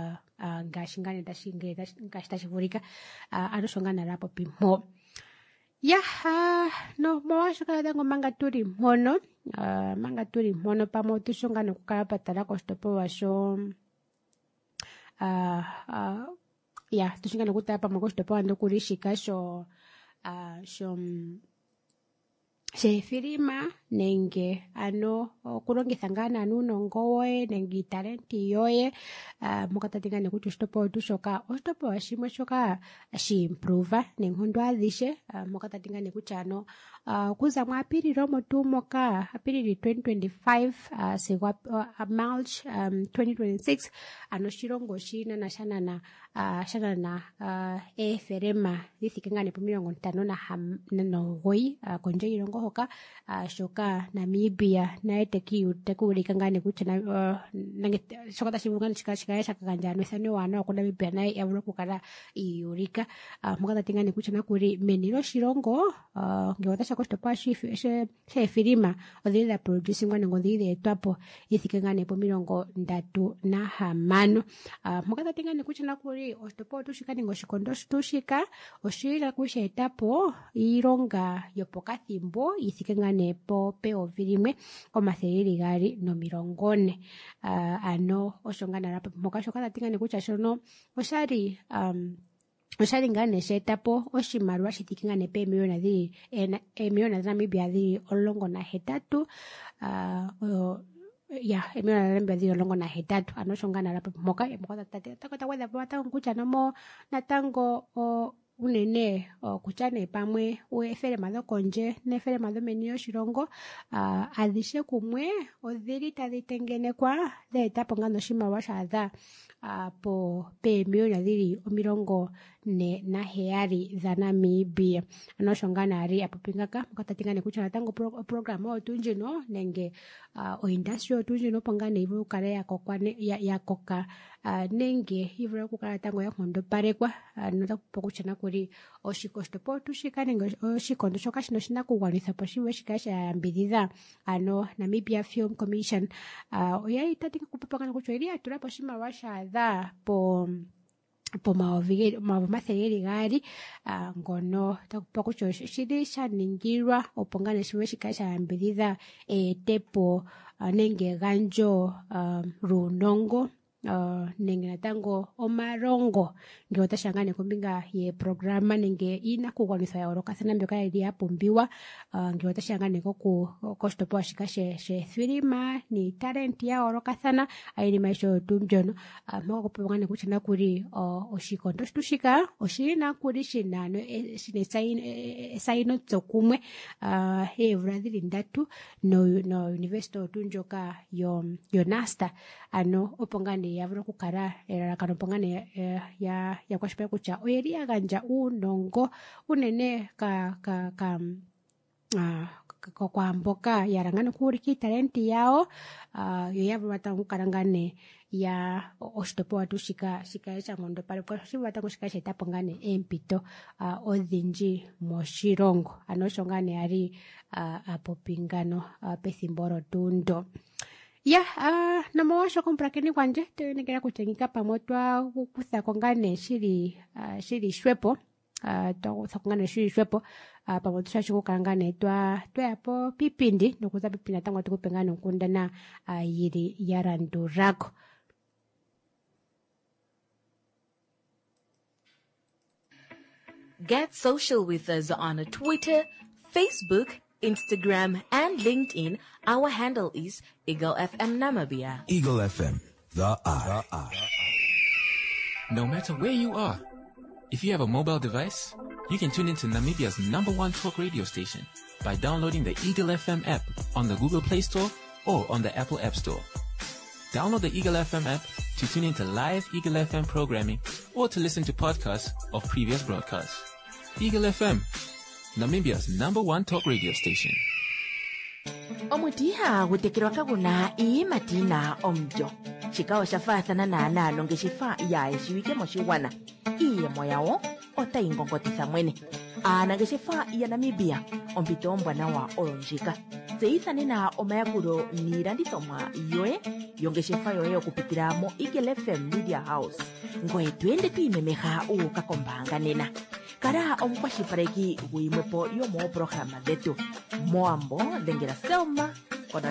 ngaashi ngane ngashi tashivulika ano sho ngane alapopi mpo Ya, no mawashuka dango manga turi mhono pamo tushonga nokukala patala koshitopolwa sho ya tushinga nokutala pamwe koshitopolwa nokuli shika sho shefilima nenge ano okulongitha ngaa nanu uunongo woye nenge italenti yoye moka tatinga nekuti oshitopolwa tushoka oshitopolwa shimwe shoka shiimprova neenkondo adhishe moka tatinga nekuti ano kuza mu Apilili omo tuu moka Apilili 2025 sigo March 2026 ano shilongo oshinana shanana efelema lithike ngaa nepo 59 kondje yiilongo hoka shoka Namibia naye tekuulika ngaa nekuti nange shoka tashi vulu ngaa shikale shakagandja ano ethano ewanawa ku Namibia naye yavule okukala iiyulika moka tatinga nekuti nakuli meni lyoshilongo ngele otasha koshitopolwa sheefilima odhili dha producingwa nenge odhili dha etwapo yithike ngaa nepo 36 moka tatinga nekuti nakuli oshitopolwa tushika nenge oshikondo tushika oshili kusha etapo iilonga yopokathimbo yithike ngaa nepo 1,240 ano osho ngaa nalapo moka shoka tatinga nekuti shono oshali ngaa nesheetapo oshimaliwa shithike ngaa nepo eemiliyona dhaNamibia dhili 18 ya emiliyona dhaNamibia dhili 18 ano osho ngaa nalapo moka takwedha po natango kutya nomo natango unene kutya ne pamwe efelema dhokondje nefelema dhomeni yoshilongo adhishe kumwe odhili tadhi tengenekwa dha etapo nga noshimaliwa shaadha peemiliyona dhili 47 dhaNamibia ano osho ngaa nali apopi ngaka moka tatinga nekuti natango programu oyo tuu ndjino nenge oindustry oyo tuu ndjino opo ngaa ne yivule okukala yakoka nenge yivule okukala tango yankondopalekwa notakupo kutya nakuli oshitopolwa tushika nenge oshikondo shoka shino shinakugwanithwapo shiwe shikale shayambidhidha ano Namibia Film Commission oyali tatinga kupopanga nokutya oyili yatulapo oshimaliwa shaadha po 200,000 ngono takupa kutya shili shaningilwa opo ngaa neshiwe shikale shayambidhidha etepo nenge gandjo luunongo nenge natango omalongo ngele otashiya ngaa nekombinga yeprograma nenge iinakugwanithwa yayoolokathana mbyoka yili yapumbiwa ngele otashiya ngaa koshitopolwa shika shefilima niitalenti yayoolokathana ayinima isho oyo tuu mbyono moka kupulwa ngaa nekutya nakuli oshikondo tushika oshili nakuli shina esayino tsokumwe eevula dhili 3 no university oyo tuu ndjoka yoNUST ano opo ngaa yavule okukala elalakano opo ngaa yakwashilipaleke kutya oyeli yagandja uunongo unene kwaamboka yalanga nokuulika iitalenti yawo yo yavule tango okukala ngaa ne oshitopolwa tushika shikale shankondopalekwa shivule tango shikale sheetapo ngaa ne eempito odhindji moshilongo ano osho ngaa ne ali apopi ngano pethimbo olo tuu ndo. Ya, nomowasho kompulakeni kwanje tenekela kutengika pamwe twakuthako ngaa ne shili shwepo twakuthako ngaa ne shili shwepo pamwe tushashi kukala ngaa ne tweyapo piipindi nokuza piipindi natango tukupe ngaa nonkundana yili yalandulako. Get social with us on Twitter, Facebook, Instagram, and LinkedIn. Our handle is Eagle FM Namibia. Eagle FM, the eye. No matter where you are, if you have a mobile device, you can tune into Namibia's #1 talk radio station by downloading the Eagle FM app on the Google Play Store or on the Apple App Store. Download the Eagle FM app to tune into live Eagle FM programming or to listen to podcasts of previous broadcasts. Eagle FM, Namibia's #1 talk radio station. Omutiha gutekerwa kaguna iimatina omjo chikao shafathana naanalo ngeshifa yaye shiwike moshiwana iiyemo yawo otayingongotitha mwene aanangeshefa ya Namibia ompito ombwanawa olonjika tseyithanena omayakulo niilandithomwa yoye yongeshefa yoye okupitila mo Eagle FM Media House ngoye twende twiimemeha uuka kombaanga nena kara omkwashipareki wimwepo yomo programa dhetu moambo dhengera Selma konora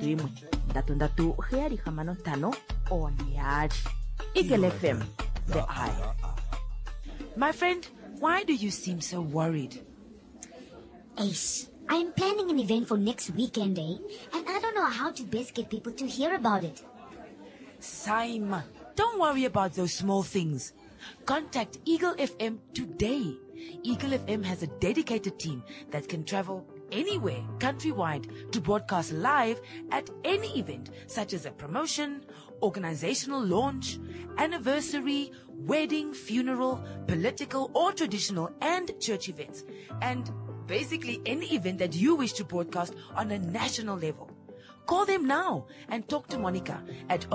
81 onyari. Eagle FM, the eye. My friend, why do you seem so worried? Ace, I am planning an event for next weekend, and I don't know how to best get people to hear about it. Simon, don't worry about those small things. Contact Eagle FM today. Eagle FM has a dedicated team that can travel anywhere countrywide to broadcast live at any event, such as a promotion, organizational launch, anniversary, wedding, funeral, political or traditional and church events, and basically any event that you wish to broadcast on a national level. Call them now and talk to Monica at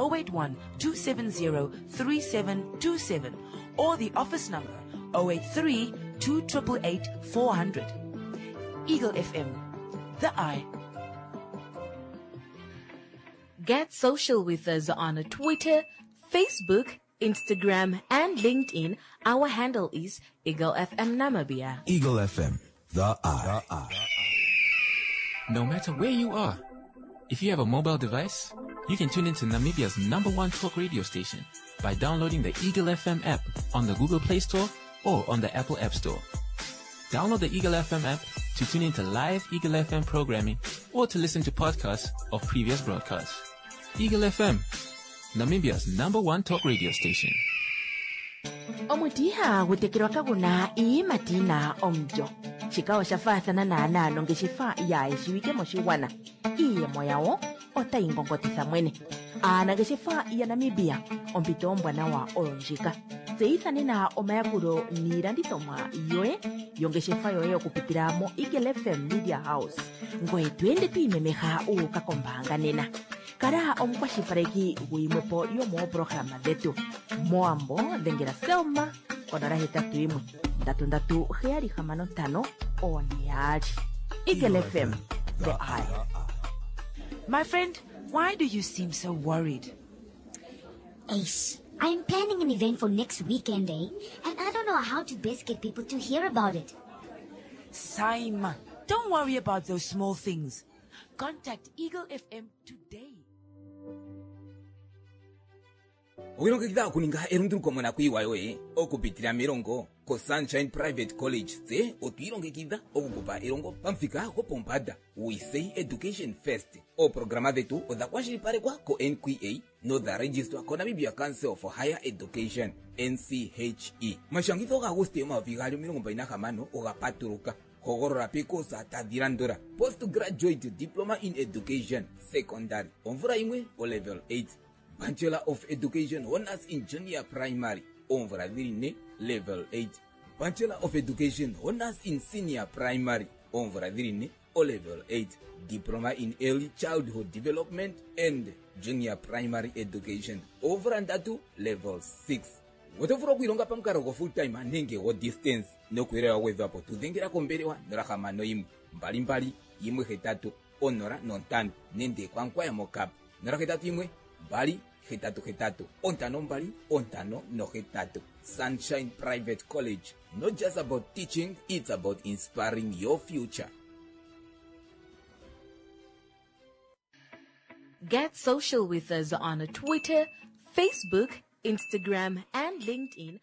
081-270-3727 or the office number 083-288-400. Eagle FM, the eye. Get social with us on Twitter, Facebook, Instagram, and LinkedIn. Our handle is Eagle FM Namibia. Eagle FM, the eye. No matter where you are, if you have a mobile device, you can tune into Namibia's #1 talk radio station by downloading the Eagle FM app on the Google Play Store or on the Apple App Store. Download the Eagle FM app to tune into live Eagle FM programming or to listen to podcasts of previous broadcasts. Eagle FM, Namibia's #1 talk radio station. Omutiha gutekirwa kaguna matina omjo. Chikawa shafasana na nonge shifa ya ishiwike moshiwana. Iye moyao ota ingongotisa mwene. Anage shifa ya Namibia ompito mbwana wa olonjika. Seisa nina omayakuro niranditomwa yoe yonge shifa yoe okupitira mo Eagle FM Media House. Ngoe twende tuimemeha ukakombanga nena. Kara omkwashipareki wimwepo yomo programa dhetu moambo dhengera Selma konora 81 onyari. Eagle FM, the eye. My friend, why do you seem so worried? Ace, I am planning an event for next weekend, and I don't know how to best get people to hear about it. Simon, don't worry about those small things. Contact Eagle FM today. Okirongo kita kuninga erunduruko mwana kuiwayo okupitira mirongo ko Sunshine Private College tse otuironge kita okukupa irongo pamfika ko pompada we say education first o programa vetu odakwashiri pare kwa ko NQA no the register ko Namibia Council for Higher Education NCHE mashangito ga guste ma vigalyo mirongo baina kamano ogapaturuka Hogorora piko sa tadirandora postgraduate diploma in education secondary onvura imwe o level 8 Bachelor of Education Honors in Junior Primary onvura dirine level 8 Bachelor of Education Honors in Senior Primary onvura dirine o level 8 Diploma in Early Childhood Development and Junior Primary Education onvura ndatu level 6 Wotofuro kuironga pamkaro ko full time anenge wo distance no kuirewa wevapo tudengera komberewa norakama no imwe mbalimbali imwe hetatu onora nontano nende kwankwa ya mokap nora hetatu imwe mbali hetatu ontano mbali ontano no hetatu. Sunshine Private College, not just about teaching, it's about inspiring your future. Get social with us on Twitter, Facebook, Instagram, and LinkedIn.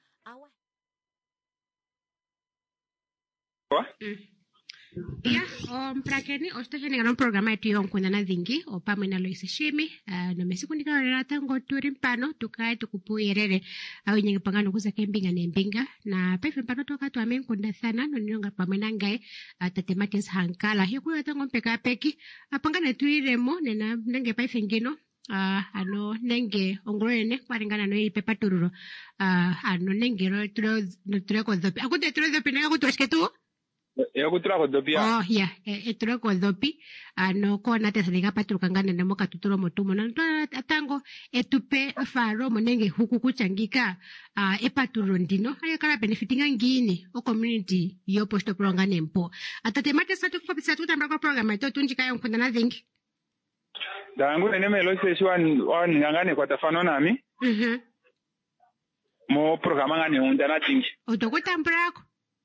Prakeni ostajenera un programa yetu yonkundana dhingi opamwe na Loise Shimi na mesikunika rata ngoturi mpano tukae tukupuyerere au nyingi pangano kuza kembinga nembinga na pefe mpano toka tu amenkunda sana nononga pamwe na ngai tatematis hankala hiyo yata ngompeka peki apangana tuiremo nena nenge pefe ngino ano nenge ongroene kwaringana no ipepa tururo ano nenge ro tro ko dopi akute tro dopi nega kutoshke tu Yakutrago dopia. Oh, yeah. Etrago dopi. Ano ko na tesa liga patrukangana na moka tuturo motumo na atango etupe faro monenge huku kuchangika epaturondino haya kala benefitinga ngini o community yo posto prongane mpo. Atatemate satu kwa bisa tutamba kwa program ito tunjika yonkunda na thingi. Dangu neme Loise Shwan ngangane kwa tafano nami. Mo programa ngani undana thingi. Otoko tambrako.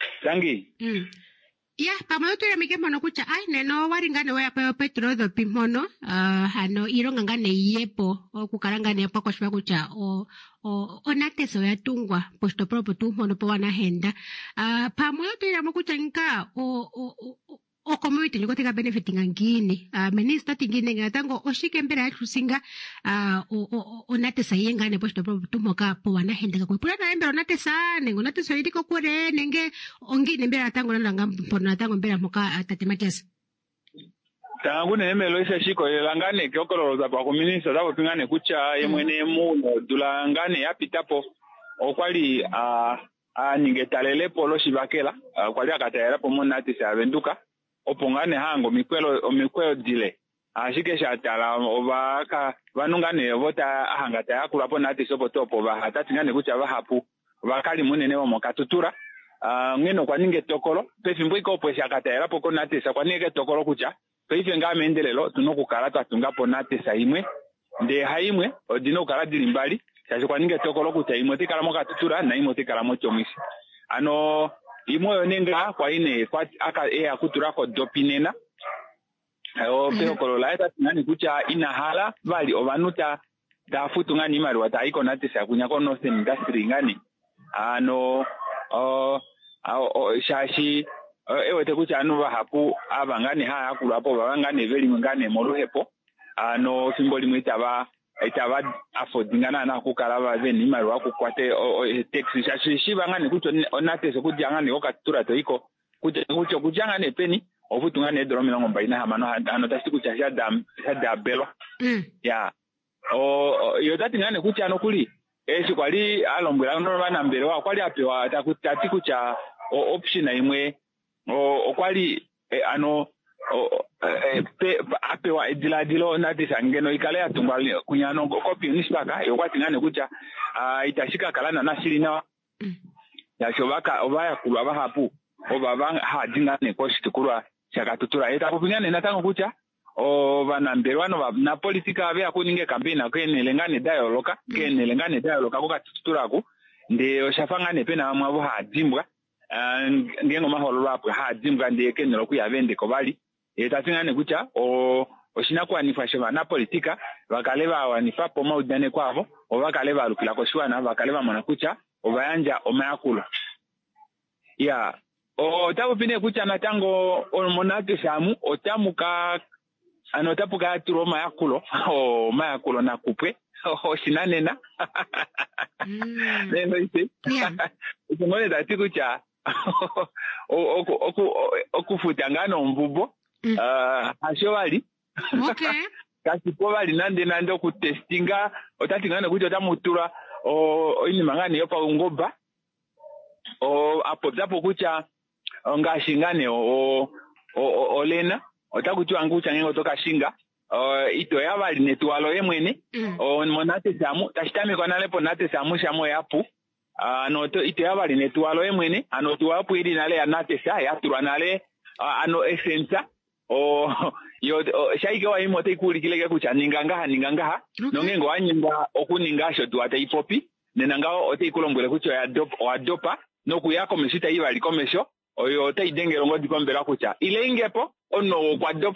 Tangi. Ya, pamoja tu mike mono kucha ai neno waringane wa pa petro do pimono hano ironga ngane yepo o kukaranga ne pa kwa kucha o nateso ya tungwa posto propo tu mono po wana henda pamoja tu kucha nka o community liko teka benefit ngangini minister tingine ngatango oshike mbere ya tusinga o natesa yengane posto propo tu moka po wana henda ko pura na mbere natesa nengo nateso yidiko kure nenge ongine mbere atango nanga mpona atango mbere moka tatematesa tangu nemelo isa shiko langane kyokolo za kwa minister zabo pingane kucha yemwene mu dulangane yapitapo okwali ningetalele polo shibakela kwali akatayera po monatesa avenduka opongane hango mikwelo dile ashike shatala obaka vanungane vota hangata yakula po nati sopo topo ba hatatingane kucha bahapu bakali munene wa mokatutura ngeno kwa ninge tokolo pefimbo iko pwesi akatayera po konatesa kwa ninge tokolo kucha peife ngame endelelo tunokukala twatunga po natesa imwe nde haimwe odino kala dilimbali chacho kwa ninge tokolo kucha imwe tikala mokatutura na imwe tikala mochomisi ano imwe yonenga kwa ine kwa aka akutura ko dopinena peo kolola eta tinani kucha ina hala vali ovanuta da futu ngani mali wata iko natesa kunya ko no sem industry ngani ano shashi ewete kucha anu bahapu abangani ha akulu apo babangani veli ngane moluhepo ano simboli mwitaba itaba afodingana na kukalaba veni mali wakukwate taxi shashi shibangani kucho onatesa kujangani okatura to iko kucho kujangani peni ofutunga ne dro milongo mbaina hamano ano tasiku cha shada belo ya yo tatingane kucha no kuli esi kwali alombwela no bana mbere wa kwali apewa takutati kucha option imwe okwali ano apewa edilo natisa ngeno ikale atungwa kunyano kopi nispaka yo kwatingane kucha itashika kalana na shilina ya shobaka obaya kulwa bahapu obaba hadingane koshitukurwa chakatutura eta kupingane natango kucha bana mberwano na politika abe akuninge campaign akenelengane dialogue ko katutura nde oshafangane pena amwabo hadimbwa ngengo maholo lwapo hadimbwa nde kenelo kuyavende ko bali eta tingane kucha oshina kwa nifashema na politika bakaleba wanifa poma udane kwavo obakaleba lukila ko shwana bakaleba mona kucha obayanja omayakulo ya tabu pine kucha na tango monate samu otamuka anotapuka turo mayakulo mayakulo na kupwe shinanena neno ise ngone dati kucha okufuta ngano mbubo ashowali okay kasi po bali nande okutestinga otatingana kucha otamutura ini mangani yopa ungoba apotapo kucha ngashingane olena otakuchwa ngucha ngengo toka shinga ito yabali netwalo yemwene monate samu tashitame kwa nalepo nate samu shamo yapu ano ito yabali netwalo yemwene ano tuwapu ili nale ya nate sa yaturwa nale ano esensa yo shaike wa imote ikuli kileke kucha ningangaha nongengo wanyinga okuningasho tuwate ipopi nenangao ote ikulombwele kucho ya dopa noku yako mesita iba likomesho oyo te idengero ngodi kombela kucha ile ingepo ono kwa dop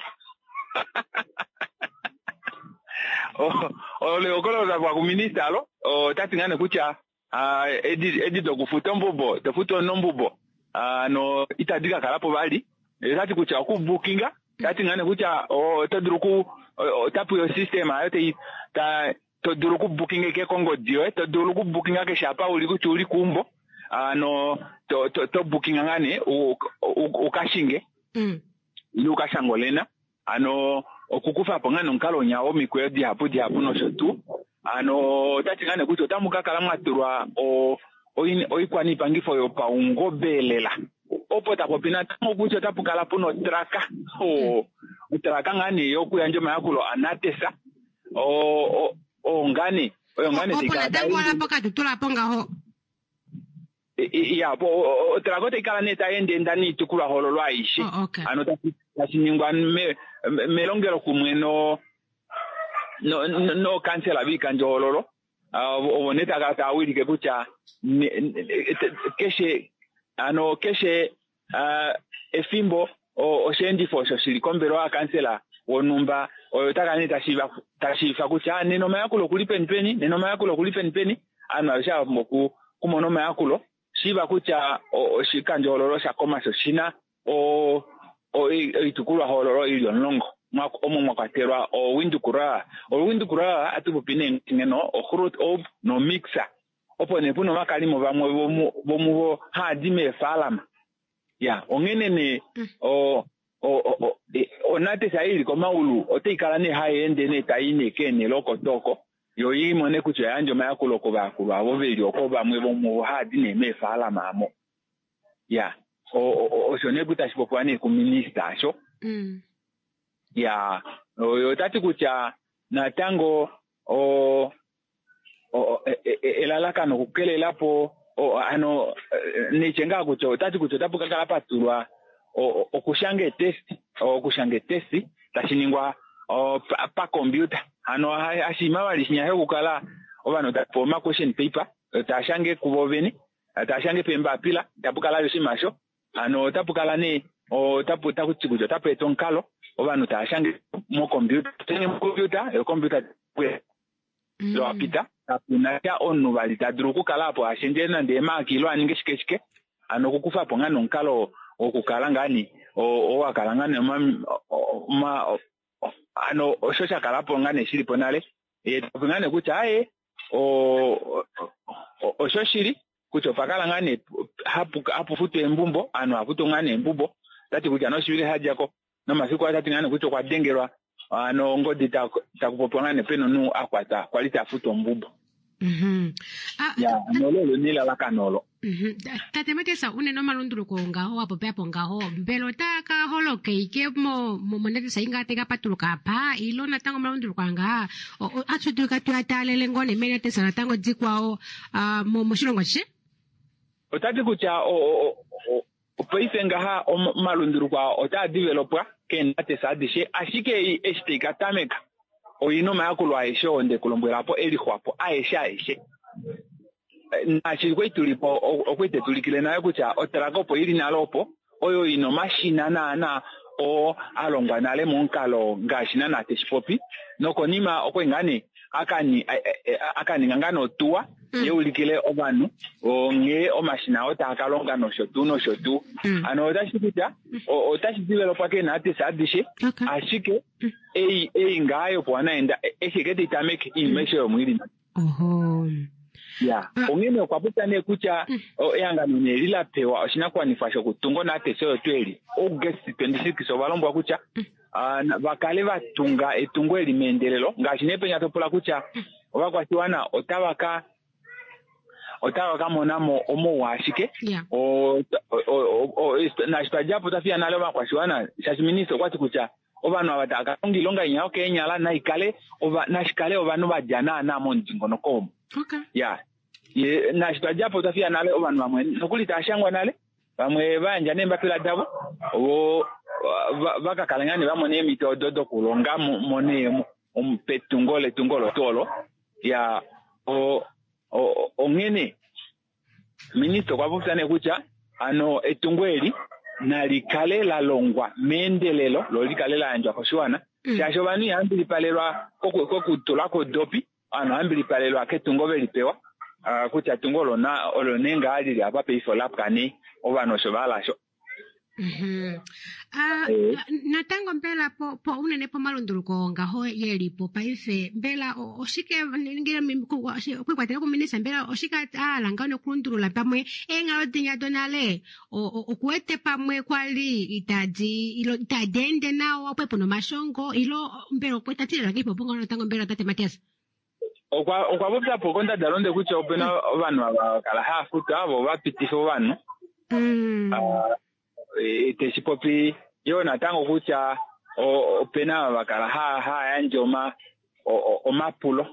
ole okolo za kwa minister alo tatingane kucha edi dokufuto mbubo tefuto nombubo no itadika kalapo bali tati kucha ku bookinga tatingane kucha todruku tapu yo system ayote ta todruku bookinga ke kongo dio todruku bookinga ke shapa uli kuchuli kumbo no to booking ngane ukashinge ukashangolena ano okukufa pangano nkalo nyawo mikwe di hapu no shotu ano tatingane kuti tamukakala mwaturwa oikwani pangifo yo paungobelela opota popina tamo kuti tapukala puno traka traka ngane yokuyanje mayakulo anatesa ngane oyo ngane tikada tango la poka tutula ponga ho ya tragote kala neta ende ndani tukula hololo aishi ano tasiningwa melongero kumweno no cancela bika njololo oboneta kata awili ke kucha keshe keshe efimbo oshendi fosho silikombero akansela wonumba oyotaka ni tashifa kucha neno mayakulo kulipeni neno mayakulo kulipeni alisha moku kumono mayakulo shiba kucha oshikanje olorosha komaso shina itukulwa holoro ilio nlongo mwakwaterwa owindukura atubupine ngeno okhurut no mixer opone puno makalimo bamwe bomubo hadime falama ya ongene ne onate saili komaulu oteikala ne haende ne taine kene lokotoko yo yimone kucho yanjo mayakulo ko bakulu abo beli oko bamwe bomubo hadine me falama amo ya oshone butashipopwane ku minister sho ya yotati kucha na tango elalakano kukelelapo nichenga kucho tati kucho tapuka kala patulwa okushange test tashiningwa pa computer ashima walishinya kukala obano tapoma question paper tashange kuboveni tashange pemba pila tapukala yoshimasho tapukala ne taputa kuchikucho tapeto nkalo obano tashange mo computer kwe lo apita tapuna ya onu valitadruku kalapo ashendena ndema kilo aninge shikeshike kukufa ponga nonkalo okukala ngani owakala ngani oshosha kalapo ngane shiri ponale ngane kucha aye oshoshiri kucho pakala ngane hapu futu embumbo haputo ngane embumbo tati kucha no shiri hajako no masiku atati ngane kucho kwa dengerwa ngodi takupopwa ngane peno nu akwata kwalita futu mbumbo ya nololo nila lakanolo tate matesa une no malunduluko ngaho apo peapo ngaho mbelo taka holo keike mo monete sainga teka patuluka pa ilo na tango malunduluko anga atsutuka tuatalele ngone mene tesa na tango dzikwao mo shilongo che otati kucha paise ngaha malunduluko ota developa kenda tesa dishe ashike estika tameka oyino mayakulo aisho onde kulombwela po elihwapo aisha na chirikwe tulipo okwete tulikile nayo kucha otarakopo ili nalopo oyo ino mashina na alongwa nale monkalo ngashina na teshipopi noko nima okwengane akani ngangano tuwa yeulikile obanu nge omashina otakalonga no shotu otashikuta otashidevelopa ke na tesadishe ashike ngayo pwana enda eshikete itameke imeshe omwili ya ongene kwa putane kucha yanga nonelila pewa oshina kwanifasho kutungo na teseyo tweli August 26 sobalombo kucha bakale batunga etungo elimendelelo ngashine penya topola kucha obakwatiwana otawaka monamo omo washike na shitajapo tafia nalo bakwatiwana shashiministro kwati kucha obano abataka ngilonga nyao kenyala na ikale nashikale obano bajana na monjingo nokomo ya na shitajapo tafia nale obano bamwe nokulita ashangwa nale bamwe banja nemba pila dabo bakakalangani bamone mitododo kulonga mone petungole tungolo tolo ya ongene ministro kwa bufane kucha etungweli na likale la longwa mendelelo lo likale la anjwa koshwana shasho bani ambili palelwa kokutulako dopi ambili palelwa ketungobe lipewa kucha tungolo na olonenga ali apa peifo lapkani obano shobalasho natango mbela po unene po malunduluko ngaho yelipo paise mbela oshike ngira kwikwatela ku minisa mbela oshika langano kulundulula pamwe engalo tinya donale okuete pamwe kwali itadende nawo apepo no mashongo ilo mbela okwetatira kipo pongo natango mbela tate Matias okwa bopya pokonda dalonde kucha opena abantu abakala hafuta abo bapitifo banu teshipopi yo natango kucha opena bakala yanjoma omapulo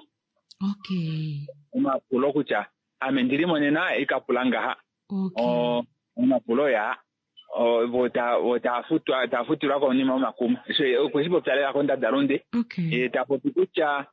omapulo kucha amendiri monena ikapulanga omapulo ya tafutirwa kwa nima makumi so kwesipo pyalela konda dalonde tapopi kucha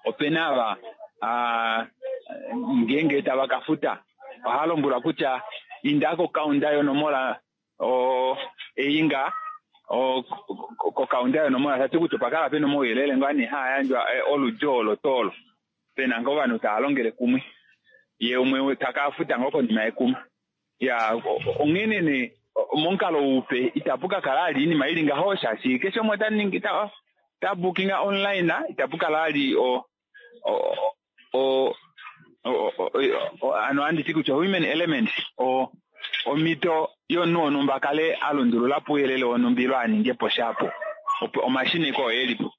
opena ngenge tabakafuta halombula kucha indako kaunda yo nomola o einga o ko kaunda yo nomola tatu kutopakala pe nomo yelele ngani haya njwa olujolo tolo pena ngoba no talongele kumwe ye umwe takafuta ngoko ndima ekuma ya ongene ne monkalo upe itapuka kalali ni mailinga hosha si kesho mwata ningi ta bookinga online na itapuka lali ano andi siku cho women element o mito yo no mbakale alondulula puyelele onombilwa ninge poshapo o machine ko elipo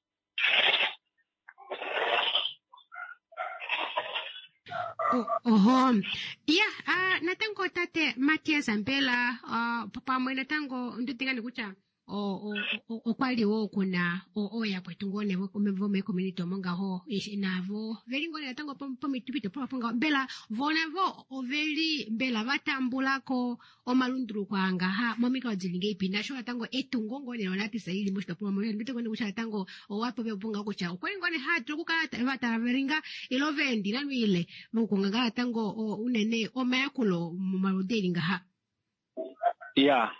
natango tate Matias Ambela pamwe natango ndutingani kucha okwali wo kuna oya kwetu ngone vome community monga ho inavo veli ngone natango pomitupito ponga mbela vonavo oveli mbela vatambulako omalunduru kwanga ha momika odzilinge ipinda sho natango etungo ngone onati saili mushito poma mo ndite ngone kucha natango owapo bepunga kucha okwali ngone ha tukukala vataveringa ilovendi nanwile mukunga natango unene omayakulo maludeli nga ha yeah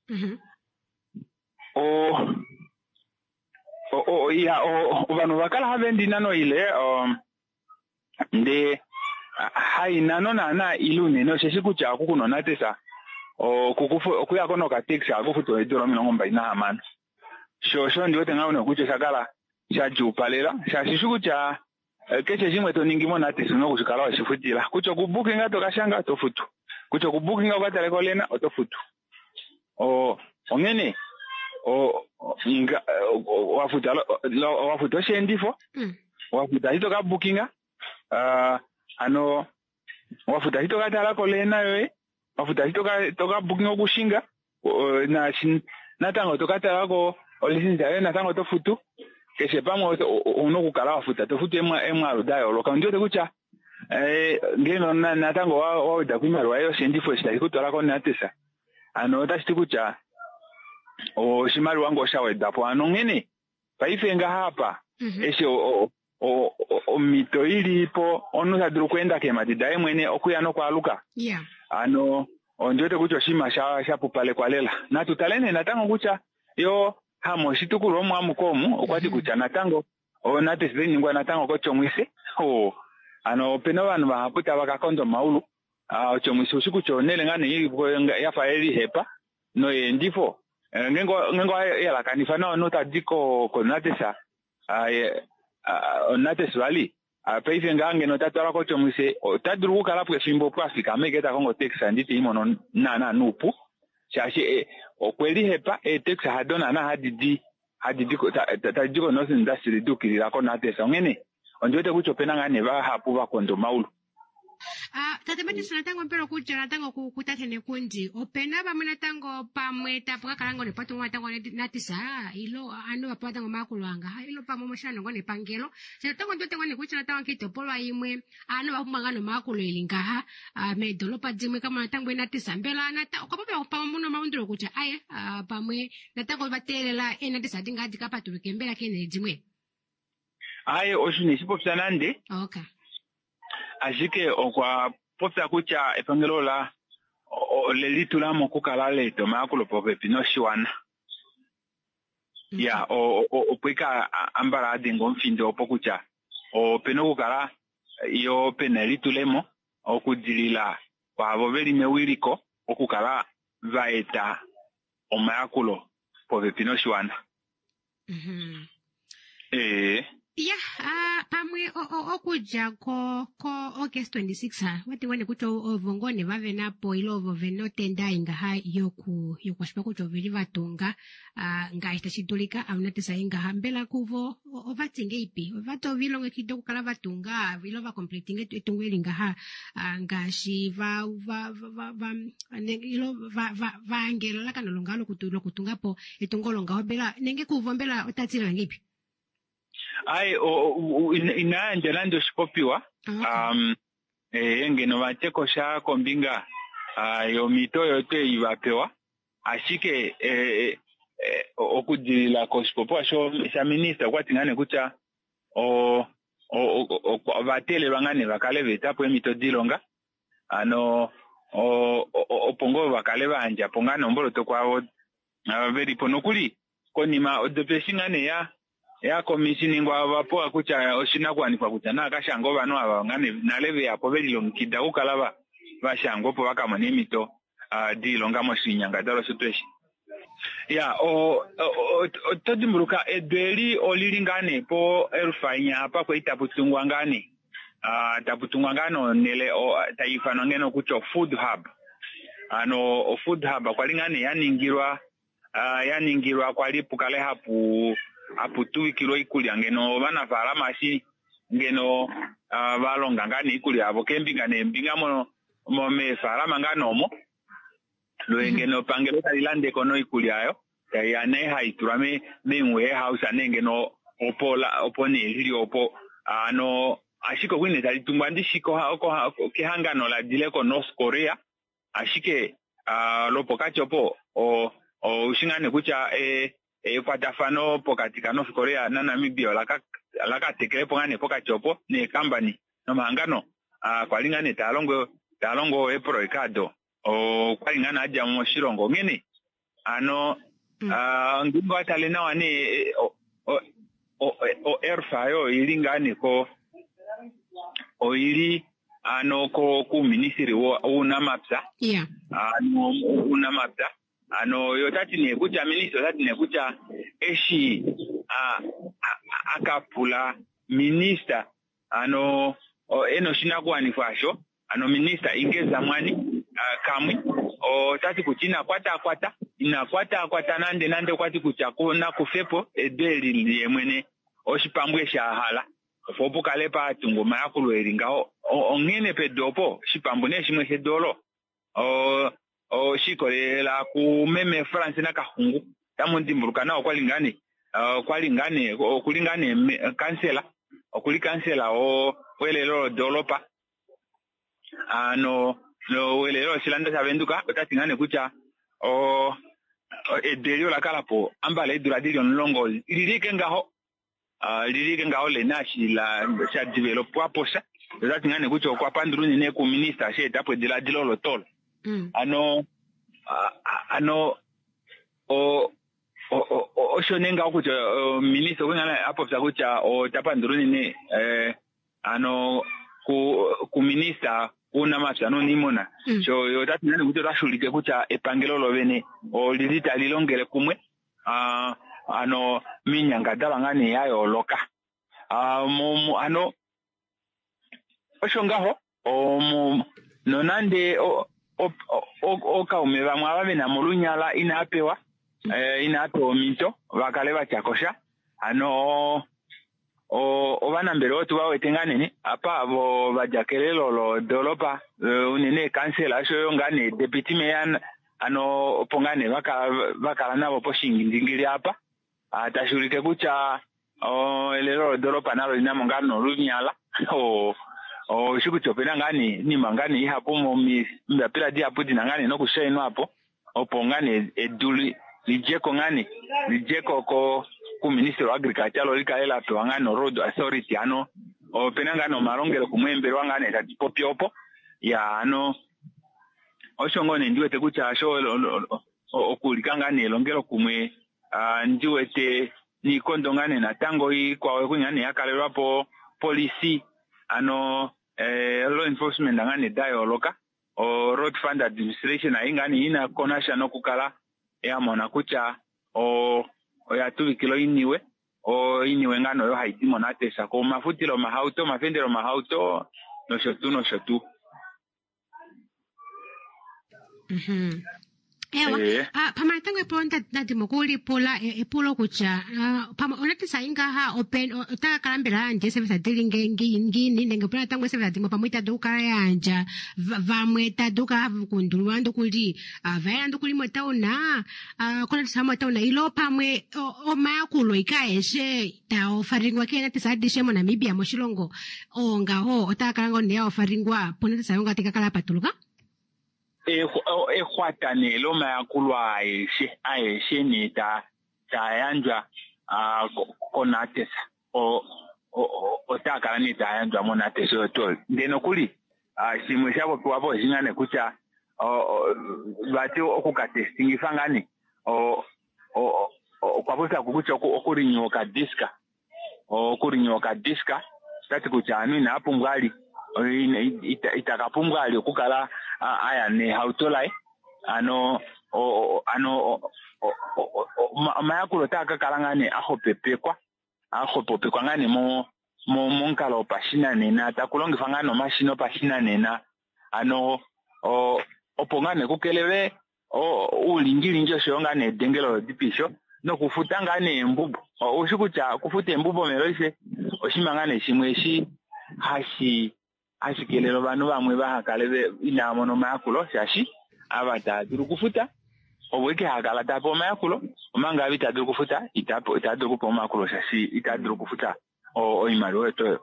vanu vakala havendi nano ile nde hai nano na ilune no sheshiku cha kukuno natesa kukufu okuya kono ka taxi akufuto edoro milongo ina hamana shosho ndiwe tengaone kuche shakala sha jupalela sha shishuku cha keche jimwe to ningimo natesa no kushikala wa shifutila kucho kubukinga to kashanga to futu kucho kubukinga ukatale kolena otofutu ongene wafuta shendifo wafuta hito ka bookinga ano wafuta hito ka tala kolena yoe wafuta hito ka bookinga kushinga na tango to ka tala ko license yoe na tango to futu keshe pamo uno kukala wafuta to futu emwa rudayo loka ndio te kucha ngeno na tango wa da kwimaro ayo shendifo shitali kutola ko natesa ano tashiti kucha shimali wangu oshawedapo anongene paifenga hapa eshe mito ilipo onusadiru kwenda kematidaye mwene okuyano kwa luka ano ondiote kucho shima shapupale kwa lela na tutalene natango kucha yo hamo shitukulu omu amukomu okwati kucha natango natesile ningwa natango kocho mwise ano peno wanu wahaputa wakakondo maulu ocho mwise ushikucho nele ngane yafa eli hepa no yendifo ngengo yala kanifana nota diko konatesa onates wali peife ngange nota tola ko chomuse tadruku kala pwe fimbo kwa Afrika megeta kongo Texas nditi imono na nupu shashi okweli hepa Texas hadona na hadidi tadiko no industry dukirira ko natesa ngene onjote kucho pena ngane ba hapu ba kondo maulu tatemati sinatango mpero kucha natango kutatene kunji opena pamwe natango pamwe tapuka kalango ne patu natango natisa ilo ano apata ngo makulwanga ilo pamwe moshano ngone pangelo sinatango ndote ngone kucha natango kitopolwa imwe ano bakumangano makulo ilinga me dolopa dzimwe kama natango natisa mbela nata okapopa pamwe muno maundro kucha aye pamwe natango batelela natisa dinga dikapatu wikembela kene dzimwe aye oshini sipo sanande okay ajike okwa popsa kucha epangelo la lelitu la mokukala leto makulo pope pinoshiwana ya opweka ambara adingo mfinde opokucha penokukala yo penelitu lemo okudilila kwabo beli mewiriko okukala vaeta omayakulo pope pinoshiwana pamwe okuja ko August 26 wati wane kucho ovongone vave napo ilovo venotenda inga ha yokwashipa kucho vili vatunga nga itashidulika aunatisa inga hambela kuvo ovatsinge ipi vato vilonge kido kukala vatunga vilo va completing etungu ilinga ha ngashi angelo la kana longalo kutunga po etungo longa hobela nenge kuvo mbela otatsira ngipi ai inaanja nando shipopiwa ngeno vateko sha kombinga yo mito yote ivapewa ashike okudilila koshipopiwa sha minister kwatingane kucha vatele vangane vakale vetapo emito dilonga ano opongo bakale banja pongana ombolo to kwa veri ponokuli konima odepesingane ya commission ngwa bapo akucha oshina kwani kwa kutana kashango bano aba ngane naleve yapo veri lomkida ukalaba bashango po bakamane mito dilonga moshinyanga dalo situation ya todimburuka edeli olilingane po elfanya apa ko itaputungwa ngane taputungwa ngano nele taifa ngeno kucho food hub food hub kwalingane yaningirwa kwalipu kale hapu tu kilo ikuli ngeno bana fala mashi ngeno balonga ngani ikuli abo kembingane mbingamo me fala mangano mo lo ngeno pangelo talilande kono ikuli ayo ya ne haiturame benwe house anengeno opone hili opo ashiko kwine talitumba ndishiko kihangano la dileko North Korea ashike lopo kachopo ushingane kucha kwatafano pokati ka North Korea na Namibia laka tekelepo ngane pokachopo ne company no mahangano kwalingane talongo eproikado kwalingana aja mo shirongo ngene ngingo atalena wane erfayo ilingane ko oili ko ku ministry una mapsa una mapsa yotati ne kucha ministry tati ne kucha eshi akapula minister eno shina kwani fasho minister ingeza mwani kamwi tati kuchina kwata nande kwati kuchakuna kufepo edeli yemwene oshipambwe shahala fopo kale pa tungoma yakulo eringaho ongene pedopo shipambo ne shimwe hedolo shikolela ku meme France na kahungu tamundimburuka nawo kwalingane okulingane kansela welelo dolopa no welelo silanda sabenduka otatingane kucha edelio la kalapo ambala eduradilio nlongo lilike ngaho le nashi la sha develop posa otatingane kucha kwa pandruni ne ku minister she tapo de la dilolo tol oshonenga kucha minister kwingana apo kucha tapandruni ne ku minister una mafano nimona so yotatinane kucha rashulike kucha epangelo lovene lilita lilongele kumwe minyanga dalangane yayo loka oshongaho nonande okaume bamwe ababe na mulunyala inapewa minto bakale bachakosha obana mbere otu bawetengane ne apa abo bajakelelo lo dolopa unene kansela sho ngane deputy mayor pongane bakala nabo poshingi ndingili apa atashurike kucha elero dolopa nalo linamo ngano lunyala shikuchopena ngani ni mangani hapo mbapira dia pudi ngani no kushaino hapo opongane eduli lijeko ku minister wa agriculture lo likaela to ngano road authority opena ngano marongero kumwembe wangane tatipopyopo ya oshongone ndiwete kucha sho okulikangane longero kumwe ndiwete ni kondongane na tango kwa kwingane yakalelwapo police law enforcement ngane dialoga road fund administration ingani ina konasha nokukala yamona kucha oyatu kilo iniwe ngano yo haitimo natesa ko mafutilo mahauto mafendero mahauto no shotu pamatango ponta natimokuli pola epulo kucha onati sainga ha open otaka kalambela anje service dealing ngini nenge pona tango service timo pamoita duka yanja vamwe taduka kundulwando kuli vayandu kuli motauna kona tsamo tauna ilo pamwe o makulo ikaeshe ta ofaringwa kena tisadishe mo Namibia mo shilongo onga ho otaka kalango ne ofaringwa pona tsayonga tikakala patuluka ekhwatane lo mayakulwa aeshe ni tayanjwa konatesa otakala ni tayanjwa monatesa yotol ndeno kuli simwe shabo tuwapo zingane kucha bati okuka testing ifangani kwaposa kukucha okurinyoka diska tati kuchanu na hapo mbali itakapumbwali okukala aya ne hautolai ano mayakulo takakalangane ahopepekwa ngane mo nkalo pashina nena takulongifa ngano mashino pashina nena ano opongane kukelele ulingilingi osho ngane dengelo dipisho no kufuta ngane embubo ushikucha kufuta embubo meloise oshimangane shimwe hashikelelo banu bamwe bahakalebe inamono mayakulo shashi abataduru kufuta obweke hakala tapo mayakulo omanga abitaduru kufuta itaduru kupo mayakulo shashi itaduru kufuta imali weto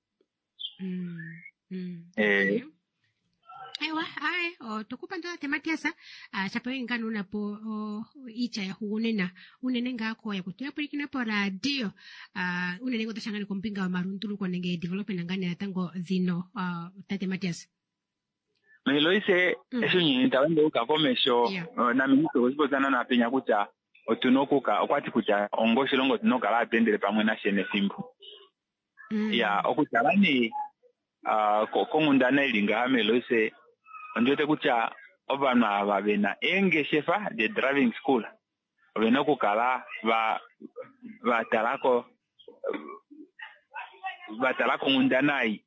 Ewa, tukupa ndoa tematiasa, chapewe ngano unapo icha ya huunena, unenenga ako ya kutuya purikina po radio, unenenga utashangani kumpinga wa marunturu kwa nenge development ngani ya tango zino, tematiasa. Meloise, esho nyinta wende uka komesho, na minito usipo sana na penya kucha, otunokuka, okwati kucha, ongoshi longo tunoka la tendele pamwe na shene simbu. Ya, okuchalani, kongundana ilinga Meloise, onjote kucha obana ababena engeshefa the driving school obena kukala batalako ngundanai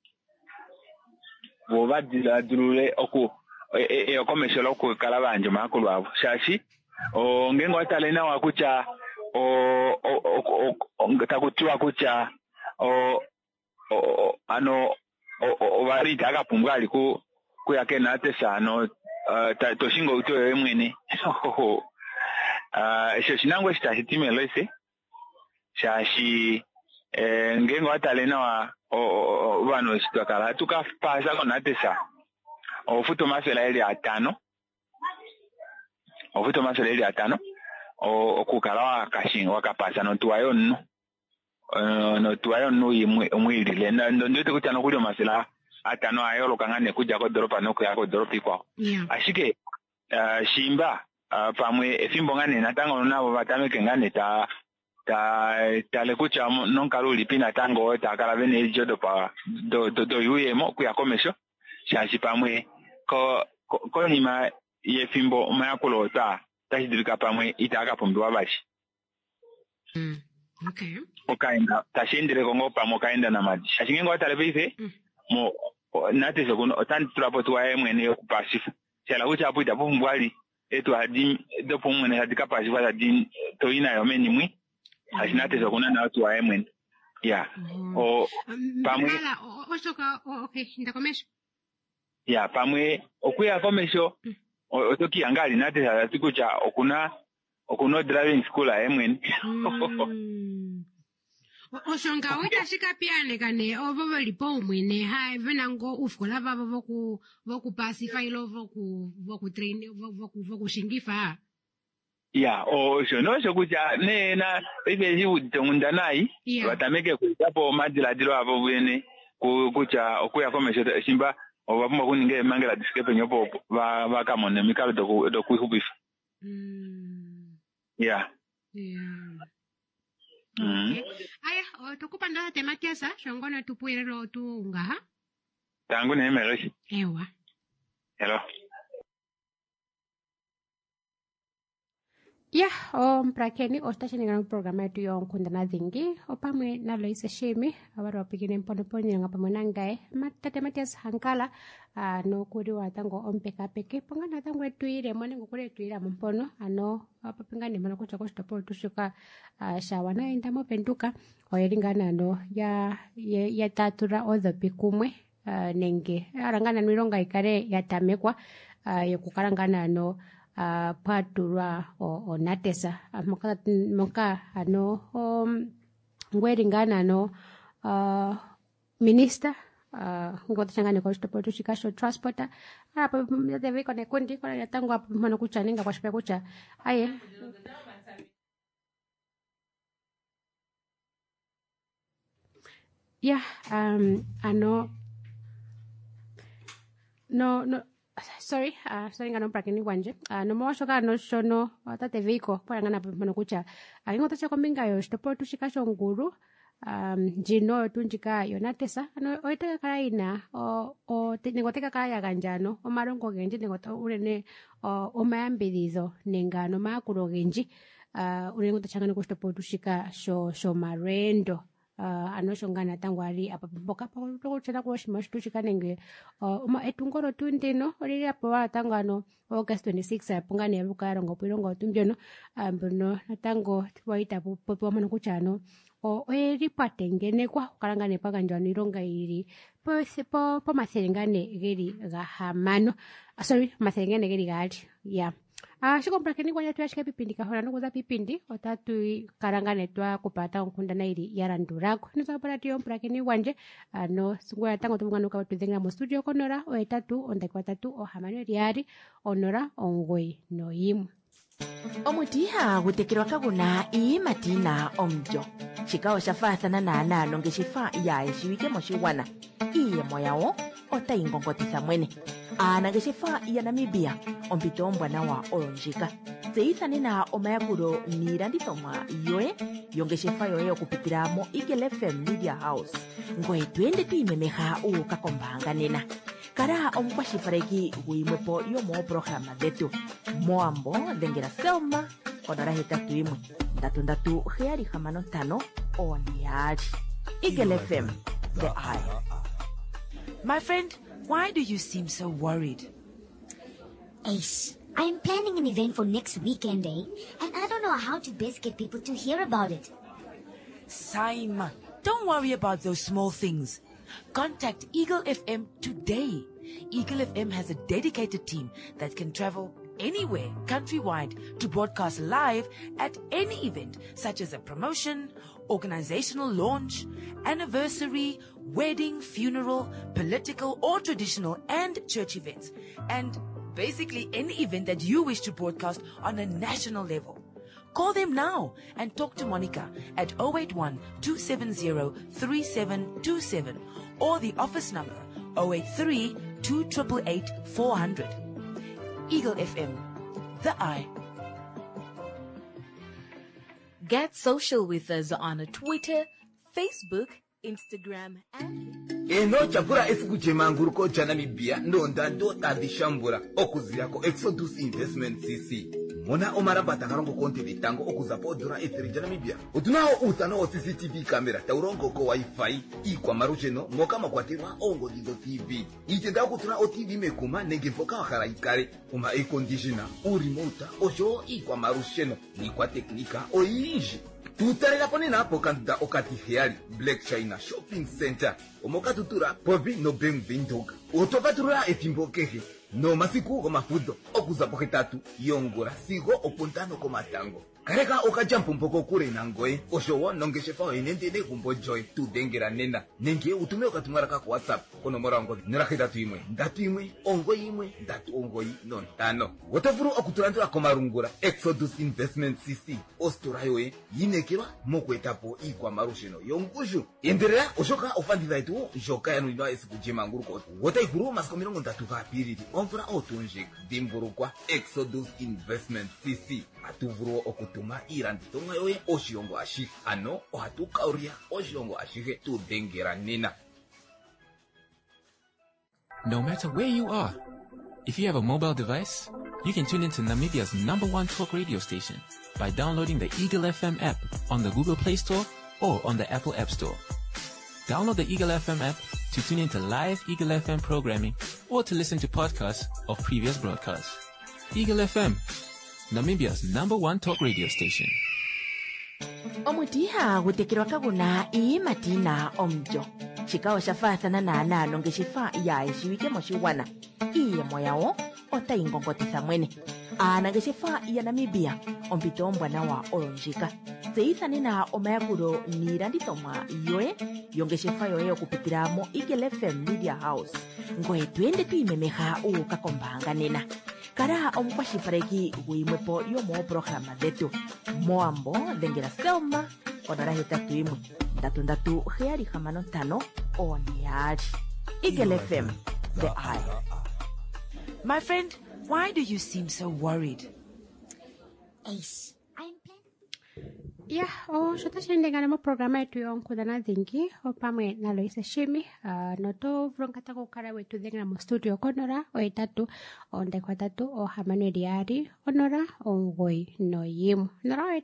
boba diladrule oku ekomeshelo ku kala banje makulu abo shashi ngengo atalena wakucha takutiwa kucha ano bari takapumbwa aliku kuyake nate sano toshingo utoyo mwene esho shinangwe shitahitimelo ise shashi ngengo atalena wa bano sitwakala tukapasa ko nate sa ofuto masela eli atano okukala wakashinga wakapasa notuwayo nno imwilile ndote kutano kulio masela atano ayolo kangane kuja ko doropa no kuyako doropi kwao ashike shimba pamwe efimbo ngane natango nabo batameke ngane tale kucha nonkaluli pina tango takala bene jodo pa do yuyemo kuyakomesho shashi pamwe ko nima yefimbo mayakulo tashidirika pamwe itakapumbiwa bashi Okay. Okaenda tashindire kongo pamwe kaenda na maji ashingengo atalebise mo nate sokuno otanti turapo tuwaye mwene yokupasifu chala kucha apu itapumbwali etu adi dopo mwene hadika pasifu adi toina yomeni mwi asinate sokuna na tuwaye mwene ya pamwe okay ndakomesha ya pamwe okuya komesho otoki angali nate satikucha okuno driving school mwene Oshonga wita shika piane kane ovo lipo mwene hai venango ufkola vava voku pasify lo voku train voku shingifa ya oshono shokucha nena ibe utongunda nai batameke kujapo madiladiro abo bwene kucha okuya komesho shimba obapuma kuninge mangela diskepe nyopo bakamone mikalo do kuihubifa ya Okay. Aya, tukupa ndoa tematiasa, shongono tupuirelo tuunga, ha? Tangu ni Meloise. Ewa. Hello. Ya, mprakeni ostashini ngana programa yetu yonkundana dhingi, opamwe na Loise Shimi, awaro wapigine mponoponi nga pamwe nangae, matate Matias Hankala, no kuri watango ompeka peke, pongana tango etuire, mwanengo kuri etuire mpono, ano, papingani mana kucha kostopo tushuka shawana indamo penduka, oyeringana no, ya tatura odhopi kumwe, nenge, arangana nwironga ikare ya tamekwa, yokukarangana no, paturwa o natesa moka ano ngweringana no minister ngotachangane kwa stopo tushikasho transporter hapo debe kone kundi kwa yatangu hapo mano kuchaninga kwa shipe kucha aye ano no sorry ngano prakini wanje no washoka no shono tate viko porangana pano kucha ingota cha kombinga yo stopo tushika shonguru jino tunjika yonatesa ano oita karaina o ningoteka kaya ganjano o marongo genji ningota urene o mayambirizo nengano makuro genji unengota changana ku stopo tushika sho marendo anoshongana tangwari apa mboka pa chela ko shimashu chikanenge etungoro tundino ori apo tangano August 26 pungane bukaro ngopirongo tumbyono mbono natango twaita popo mano kuchano eri patengene kwa karangane pakanjano ironga iri po maserengane geri gahamano sorry maserengane geri gali yeah. Shikompra keni kwa nyatu yashika pipindi kahona nukuza pipindi otatu karangane twa kupata unkunda na iri yarandurako nisa para tiyo mpra keni wanje no sungwa tango tumunganuka watuzenga mo studio konora oetatu ondekwa tatu ohamano riari onora ongoi no imu omutiha gutekirwa kaguna iimatina omjo shikawa shafathana na nonge shifa ya shiwike moshiwana iye moyawo otaingongotitha mwene anageshefa ya Namibia ompito ombwana wa olonjika tseithane na omayakuro niilandithomwa yoye yongeshefa yoye okupitira mo Eagle FM Media House ngoye twende tuimemeha uukakombanga nena kala omukwashilipaleki guyimwepo yomoopologhalama dhetu moambo dhengela Selma onora 81 ondiyali Eagle FM the eye. My friend, why do you seem so worried? Ace, I'm planning an event for next weekend, and I don't know how to best get people to hear about it. Simon, don't worry about those small things. Contact Eagle FM today. Eagle FM has a dedicated team that can travel anywhere countrywide to broadcast live at any event, such as a promotion, organizational launch, anniversary, wedding, funeral, political or traditional and church events, and basically any event that you wish to broadcast on a national level. Call them now and talk to Monica at 081-270-3727 or the office number 083-288-400. Eagle FM, the eye. Get social with us on Twitter, Facebook, Instagram, and eno chakura esikuchemanguruko cha Namibia ndonda ndota dishambura okuzirako Exodus Investment CC mona omarabata karongo konte bitango okuzapo dura etheri ja Namibia utunao utano CCTV camera taurongo ko wifi ikwa marucheno moka makwatirwa ongo dido TV itenda kutuna o TV mekuma nenge mpoka wakara ikare uma air conditioner o remote osho ikwa marucheno ni kwa teknika o inji tutarela pone na po kanda okati heali Black China Shopping Center omoka tutura pobi no beng bindoga otopatura etimbokehe no masiku ko mafudo okuza poketatu yongora sigo opuntano ko matango kareka okajampo mpoko kure nangoe oshowo nongeshefa enendele kumbo joy tu dengera nena nenge utume okatumara ka WhatsApp kono morango nerakhetatu imwe ndatu imwe ongo imwe ndatu ongo non tano wotavuru okuturandura komarungura Exodus Investment CC ostora yoe yinekewa mokwetapo ikwa marusheno yongushu enderera oshoka ofandida itu joka yanu ino esikujema nguruko wotaikuru masiko 30 kapiriri omvura otunjika dimburukwa Exodus Investment CC atuvuru okutuma iranditoma yoye oshiongo ashi ano ohatukauria oshiongo ashihe tudengera nena. No matter where you are, if you have a mobile device, you can tune into Namibia's #1 talk radio station by downloading the Eagle FM app on the Google Play Store or on the Apple App Store. Download the Eagle FM app to tune into live Eagle FM programming or to listen to podcasts of previous broadcasts. Eagle FM, Namibia's #1 talk radio station. omutiha gutekirwa kaguna iimatina omjo shikawa shafathana na nonge shifa ya shiwike moshiwana iye moyawo otaingongotitha mwene anageshefa ya Namibia ompito ombwana wa olonjika tseithane na omayakuro niilandithomwa yoye yongeshefa yoye okupitira mo Eagle FM Media House ngoye twende tuimemeha uukakombanga nena kala omukwashilipaleki guyimwepo yomoopologhalama dhetu moambo dhengela Selma onora 81 ondiyali Eagle FM the eye. My friend, why do you seem so worried? Ace, I'm planning. ya xotashendengana mo programa yetu yonkudana dhingi opamwe na Loisa Shimi notovulongata kukala wetu dhengela mu studio konora 3-6-3-6-1 nora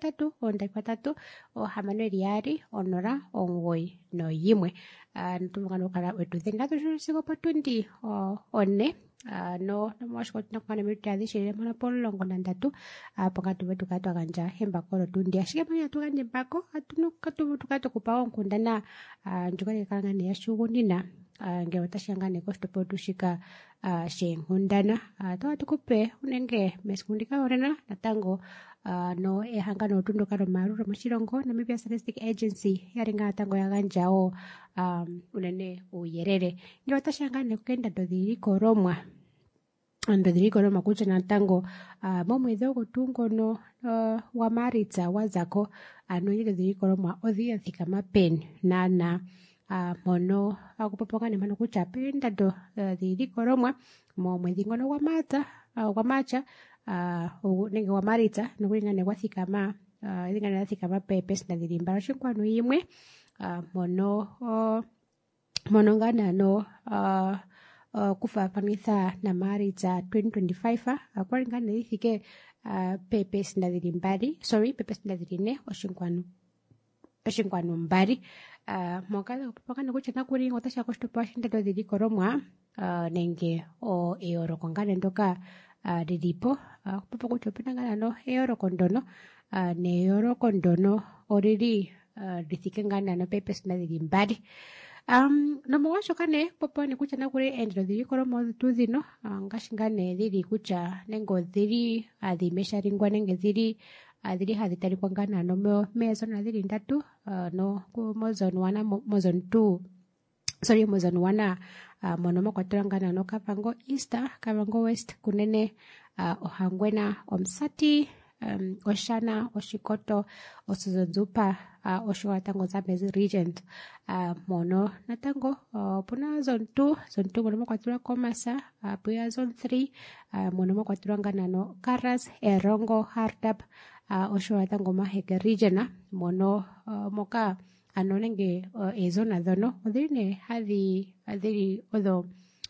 3-6-3-6-1 nituvungana kukala wetu dhengela tuxulisigo po 20 one no mwashikotinakukana miruti adhixile mona polongo nandatu pokati wetu katwaganja embako lotundi ashike manya tuganje embako tukatukupa onkundana ndjoka likalangane yaxugunina ngele otaxiyangane koshitopo tuxika xenkundana toka tukupe unenge mesiku ndika orena natango no ehangano otunduka lomaluro moshilongo Namibia Statistic Agency yalinga natango yagandjawo unene uuyelele ngele otaxiyangane kokeendando dhiilikolomwa ndodhilikolomwa kutya natango momwedhi ogo tuu ngono wa Maalitsa wazako ndodhili dhilikolomwa odhili yathikama peni nana mono akupopokane mano kutya peendando dhiilikolomwa momwedhi ngono gwa Maalitsa nenge wa Maalitsa nokulingane gwathikama ilingane yathikama peepesenda dhili 2.1 mono ngaa nano kufafanitha na Maalitsa 2025 kwalingane lithike peepesenda dhili 4.2 mokala kupokana kutya nakuli otashiya koshitopo shindando dhiilikolomwa nenge eyooloko ngane ndoka lilipo kupopo kutya opena ngaa nano eyooloko ndono neyooloko ndono olili lithike ngaa nano peepesenda dhili 2 nomolwashoka ne popo ne kutya nakuli eendelo dhiilikolomwa odho tuu dhino ngaashi ngaa ne dhili kutya nenge odhili hadhi meshalingwa nenge dhili hadhi talikwa ngaa nano meezona dhili 3 no mozone 1 mozone 1 mono mwakwatelwa ngaa nano Kavango East, Kavango West kunene Ohangwena, Omusati, Oshana, Oshikoto, Osuzonzupa, oshowo natango Zambezi Region mono natango puna zone 2 mono mwakwatelwa Komasa, puya zone 3 mono mwakwatelwa ngaa nano Karas, Erongo, Hardap, oshowo natango Maheke Region mono moka ano nenge ezona dhono odhili ne hadhi odho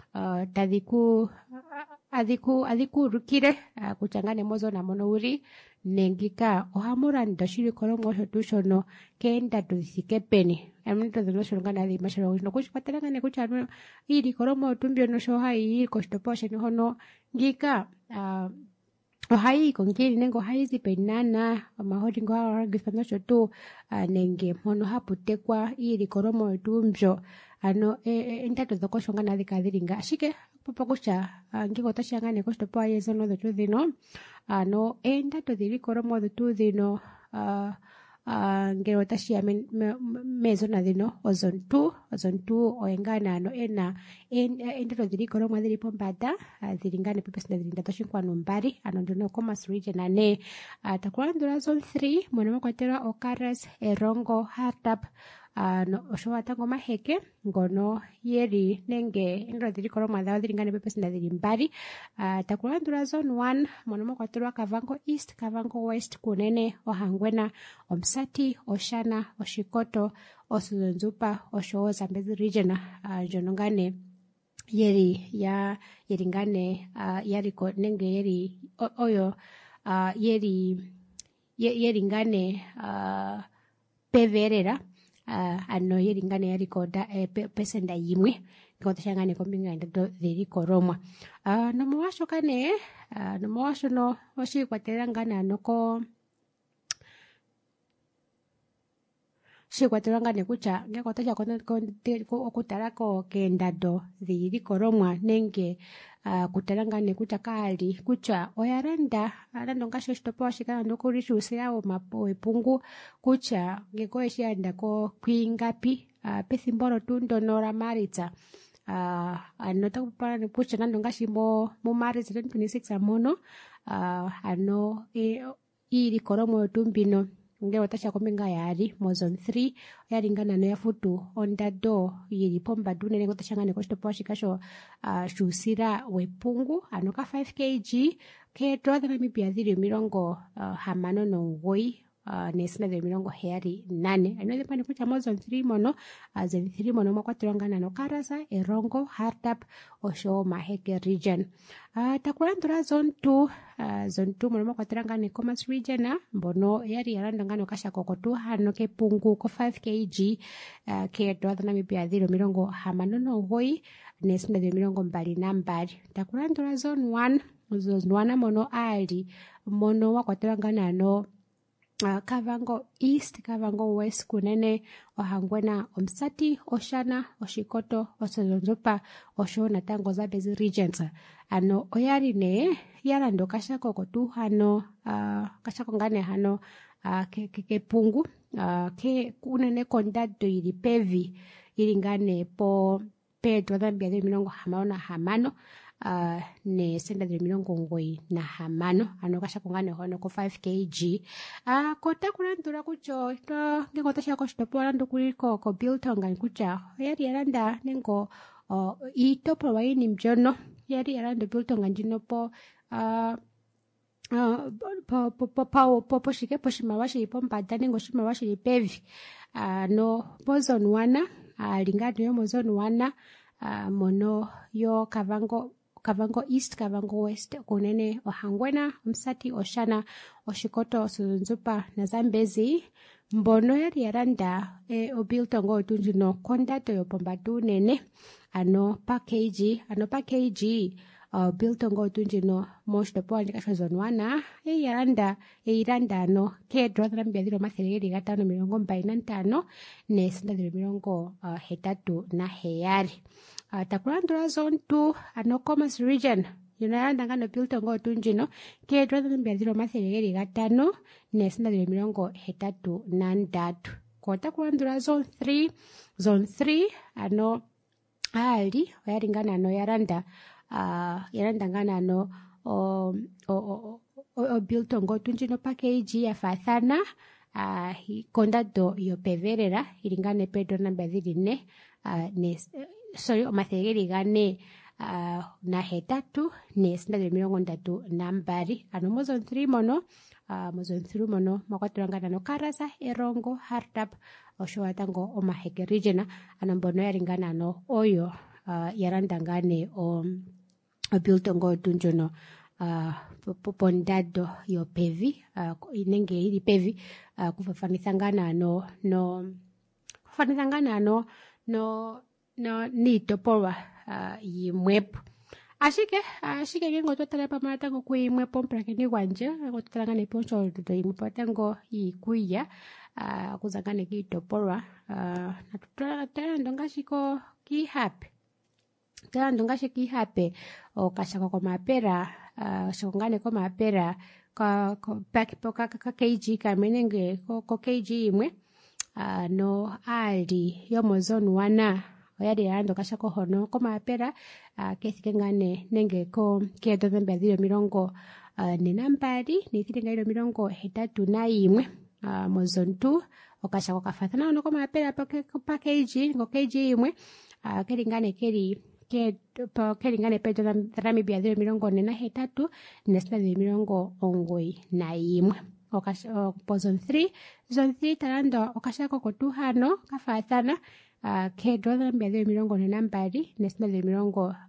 adhikuulukile kutya ngane mozona mono wuli nengika ohamulanda oshilikolomwa osho tuu shono keendando dhithike peni eminito dhono oshilonga nadhi mashalo no kushikwatela ngane kutya ano iilikolomwa otu mbyono sho hayi koshitopo sheni hono ngika ohayi kongili nenge ohayi zi peni nana omaholi ngo halongithwa nosho tuu nenge mpono hapu tekwa iilikolomwa otu mbyo ano endando dhokoshonga nadhi kala dhili nga ashike popo kutya ngele otashiya ngaa ne koshitopo yezono odho tuu dhino ano eendando dhiilikolomwa odho tuu dhino ngele otashiya meezona dhino ozone 2 oyengaa nano ena eendando dhiilikolomwa dhili pombanda dhili ngaa ne peepesenda dhili 3.2 ano ndono Commerce Region ane takulandula zone 3 mono mwakwatelwa Okaras, Erongo, Hardap oshowo natango Maheke ngono yeli nenge eendando dhiilikolomwa dhawo dhili ngaa ne peepesenda dhili 2 takulandula zone 1 mono mwakwatelwa Kavango East, Kavango West kunene Ohangwena, Omusati, Oshana, Oshikoto, Osuzonzupa oshowo Zambezi Region ndjono ngaa ne yeli ngaa ne yaliko nenge yeli oyo yeli ngaa ne peveelela ano yeli ngaa ne yaliko pesenda 1 ngotashiya ngaa ne kombinga yeendando dhiilikolomwa nomolwashoka ne nomolwashono oshiikwatelela ngaa nano shiikwatelwa ngaa ne kutya ngeke otashiya okutalako keendando dhiilikolomwa nenge kutala ngaa ne kutya kaali kutya oyalanda ngaashi oshitopolwa shika nando kuli shuusila wepungu kutya ngeke oyeshiyandako kwiingapi pethimbo olo tuu ndono la Maalitsa ano takupala kutya nando ngaashi mo Maalitsa 2026 mono ano iilikolomwa oyo tuu mbino ngero tasha kombinga yali mo zone 3 yaringana no yafutu ondado yilipo mbadu nene ngotashangane koshitopowa shikasho shusira wepungu ano ka 5 kg ke dola Namibia dhili 59 nesina dhili 78 ano dhipani kucha mo zone 3 mono zone 3 mono mwakwatelangana no Karasa Erongo Hardap osho Maheke region takulandula zone 2 zone 2 mono mwakwatelangana Commerce region mbono yari yalandangana kashako ko 2 ke pungu ko 5 kg ke dola Namibia dhili 59 nesina dhili 22 takulandula zone 1 zone 1 mono ali mono mwakwatelangana no Kavango East, Kavango West kunene ohangwena Omsati, Oshana, Oshikoto, Osozonzopa, Osho na tango Zambezi regions. Ano oyari ne yalando kashako kotu hano kashako ngane hano ke pungu ke kunene kondado yili pevi yili ngane po Pedro Zambia de milongo hamano ne senda de milongo ngoi na hamano ano kashako ngane hono ko 5 kg kota kulandura kucho to ngeko tasha ko stopo lando kuliko ko Bilton ngani kucha yari yaranda nengo itopo waini mjono yari yaranda Bilton nganjino po po shike po shimawashi po mpadani ngo shimawashi pevi no pozon wana lingado yo mozon wana mono yo Kavango East, Kavango West, kunene ohangwena, Msati, Oshana, Oshikoto, Osozonzopa na Zambezi mbono yari yaranda obiltongo otunjuno kondato yo pombatu nene ano pa kg biltongo otunjuno moshtopo andikasho zone 1 yaranda no ke dola Namibia dhilo 525 nesinda dhilo 87 takulandula zone 2 ano Commerce region yunayanda ngano Biltongo otunjino ke dola Namibia dhilo 500 nesinda dhilo 83 kota kulandula zone 3 ano ali oyaringana no yaranda ngana no Biltongo otunjino pa kg yafathana kondado yopeverera iringane Pedro Namibia dhili 4 omathegeli gane na hetatu nesinda dhili 32 ano mo zone 3 mono mwakwatelangana no Karasa Erongo Hardap osho watango Maheke region ano mbono yaringana no oyo yarandangane Biltongo otunjono pondado yo pevi inenge ili pevi kufafanithangana no nitopolwa yimwepo ashike ngengo totala pamala tango kuimwepo mprakeni gwanje ngo totala ngane poncho do yimwepo tango yikuya kuzangane kitopolwa na tutala ndongashiko kihape okashako komapera shongane komapera ka kg kamenenge ko kg imwe no ali yomo zone 1 oyali yando kashako hono komapera kethikengane nenge ko kedo Namibia dhilo 42 nithiringa 31 mo zone 2 okashako kafathana no komapera pa kg ngo kg imwe kelingane kelingane Pedro Namibia dhilo 43 nesina dhilo 91 po zone 3 talando okashako ko 2 kafathana ke dola Namibia dhilo 42 nesina dhilo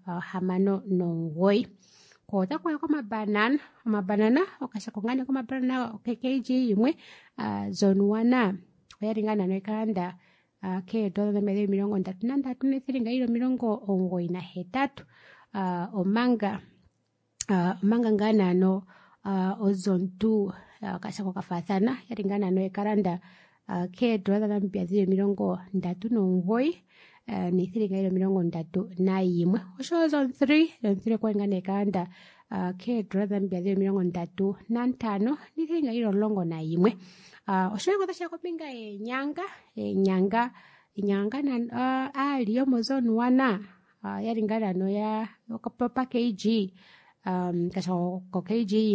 59 kota kwa mabanana okashako ngane ko mabanana kg imwe zone 1 oyaringana no kanda ke dola Namibia dhilo 33 nethiringa 93 omanga ngana no ozone 2 kashako kafathana yaringana no ekaranda ke dola Namibia dhilo 39 nithiringa 31 osho zone 3 kwa ngane ekaranda ke dola Namibia dhilo 35 nithiringa 11 osho ngo tashako pinga enyanga na ali yomo zone 1 yaringana no ya pa kg kashako ko kg imwe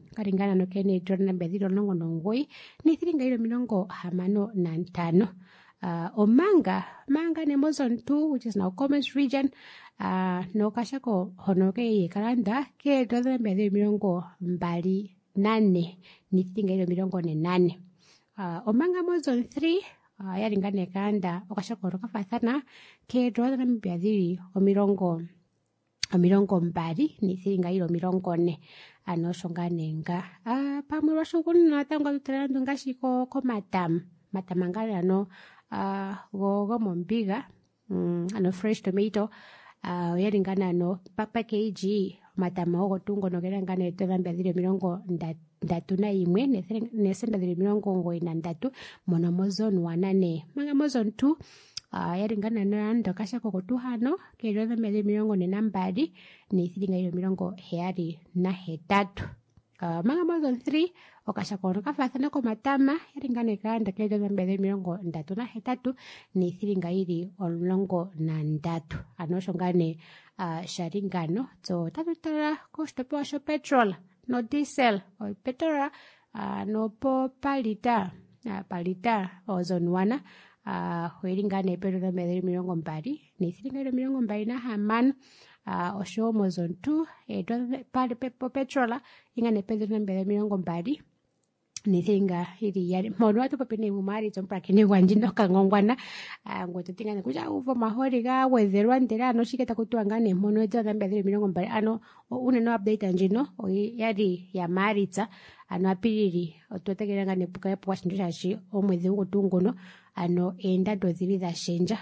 karingana no kene drona mbedhiro longo nongoi ni thiringa ilo milongo hamano na ntano. Manga ne Mozon 2, which is now Commerce Region, no kashako honoke ye kalanda ke drona mbedhiro milongo mbali nane ni thiringa ilo milongo ne nane. Omanga Mozon 3 yaringane kanda okashako rokafathana ke drona mbedhiro omirongo mbali ni thiringa ilo mirongo ne shonganenga pamwe lwashukuni natangwa tutalando ngashiko matamangale go mombiga fresh tomato yaringana papa kg matama ogo tungo nogerangana etolambia dhiri mirongo ndatu na imwe nesenda dhiri mirongo ngoi na ndatu mono mozon wanane manga mozon 2 yaringana nando kashako kotuhano kelona mele mirongo nena mbali ni thiringa ilo mirongo heari na hetatu. Manga mozon 3 okashako kafathana ko matama yaringana kanda kelona mele mirongo ndatu na hetatu ni thiringa ili olongo na ndatu shongane sharingano so tatutala kostopo sho petrol no diesel o petrol no po palita ozon wana huiringane pero na mediri mirongo mbali ni thiringa ilo mirongo mbali na hamano osho mozon 2 pali petrola ingane pedro na mediri mirongo mbali ni thiringa ili yari mono watu papine mumari chompra kine wanjino kangongwana ngoto tingane kuja uvo mahori ga wezerwa ndera shiketa kutuangane mono wetu na mediri mirongo mbali une no update anjino yari ya maritsa apiriri otutegeranga nepuka yapo washindu shashi omwezi ugutungono enda doziri za shenja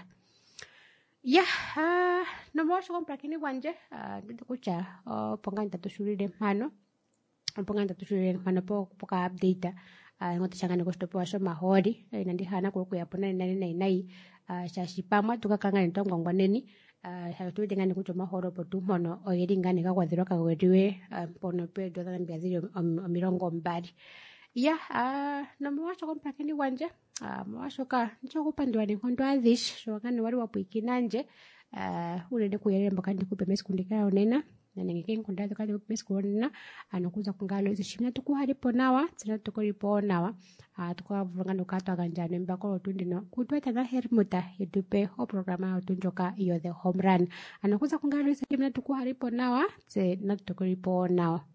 no mosho kompra kini wanje ndikucha ponganta tushurire mano poka update ngoto changane kostopo washo mahori nandihana kuku yapona nai shashi pamwa tukakangane tongongwaneni tuwitengane kucho mahoro potu mono oyeringane kakwathirwa kagweriwe pono pe doza mbiaziri omirongo mbali nomowasho kompra kini wanje mowasho ka nchokupandiwa ninkondo adhish shokane wali wapuikinanje unene kuyeremba kandi kupe mesikundika onena nanengeke nkundadho kandi kupe mesikunona anokuza kungalo izo shimina tukuharipo nawa tsina tukuripo nawa tukavungano kato aganjano mbakolo tundino kutweta na hermuta yetupe o programa otunjoka iyo the home run anokuza kungalo izo shimina tukuharipo nawa tsina tukuripo nawa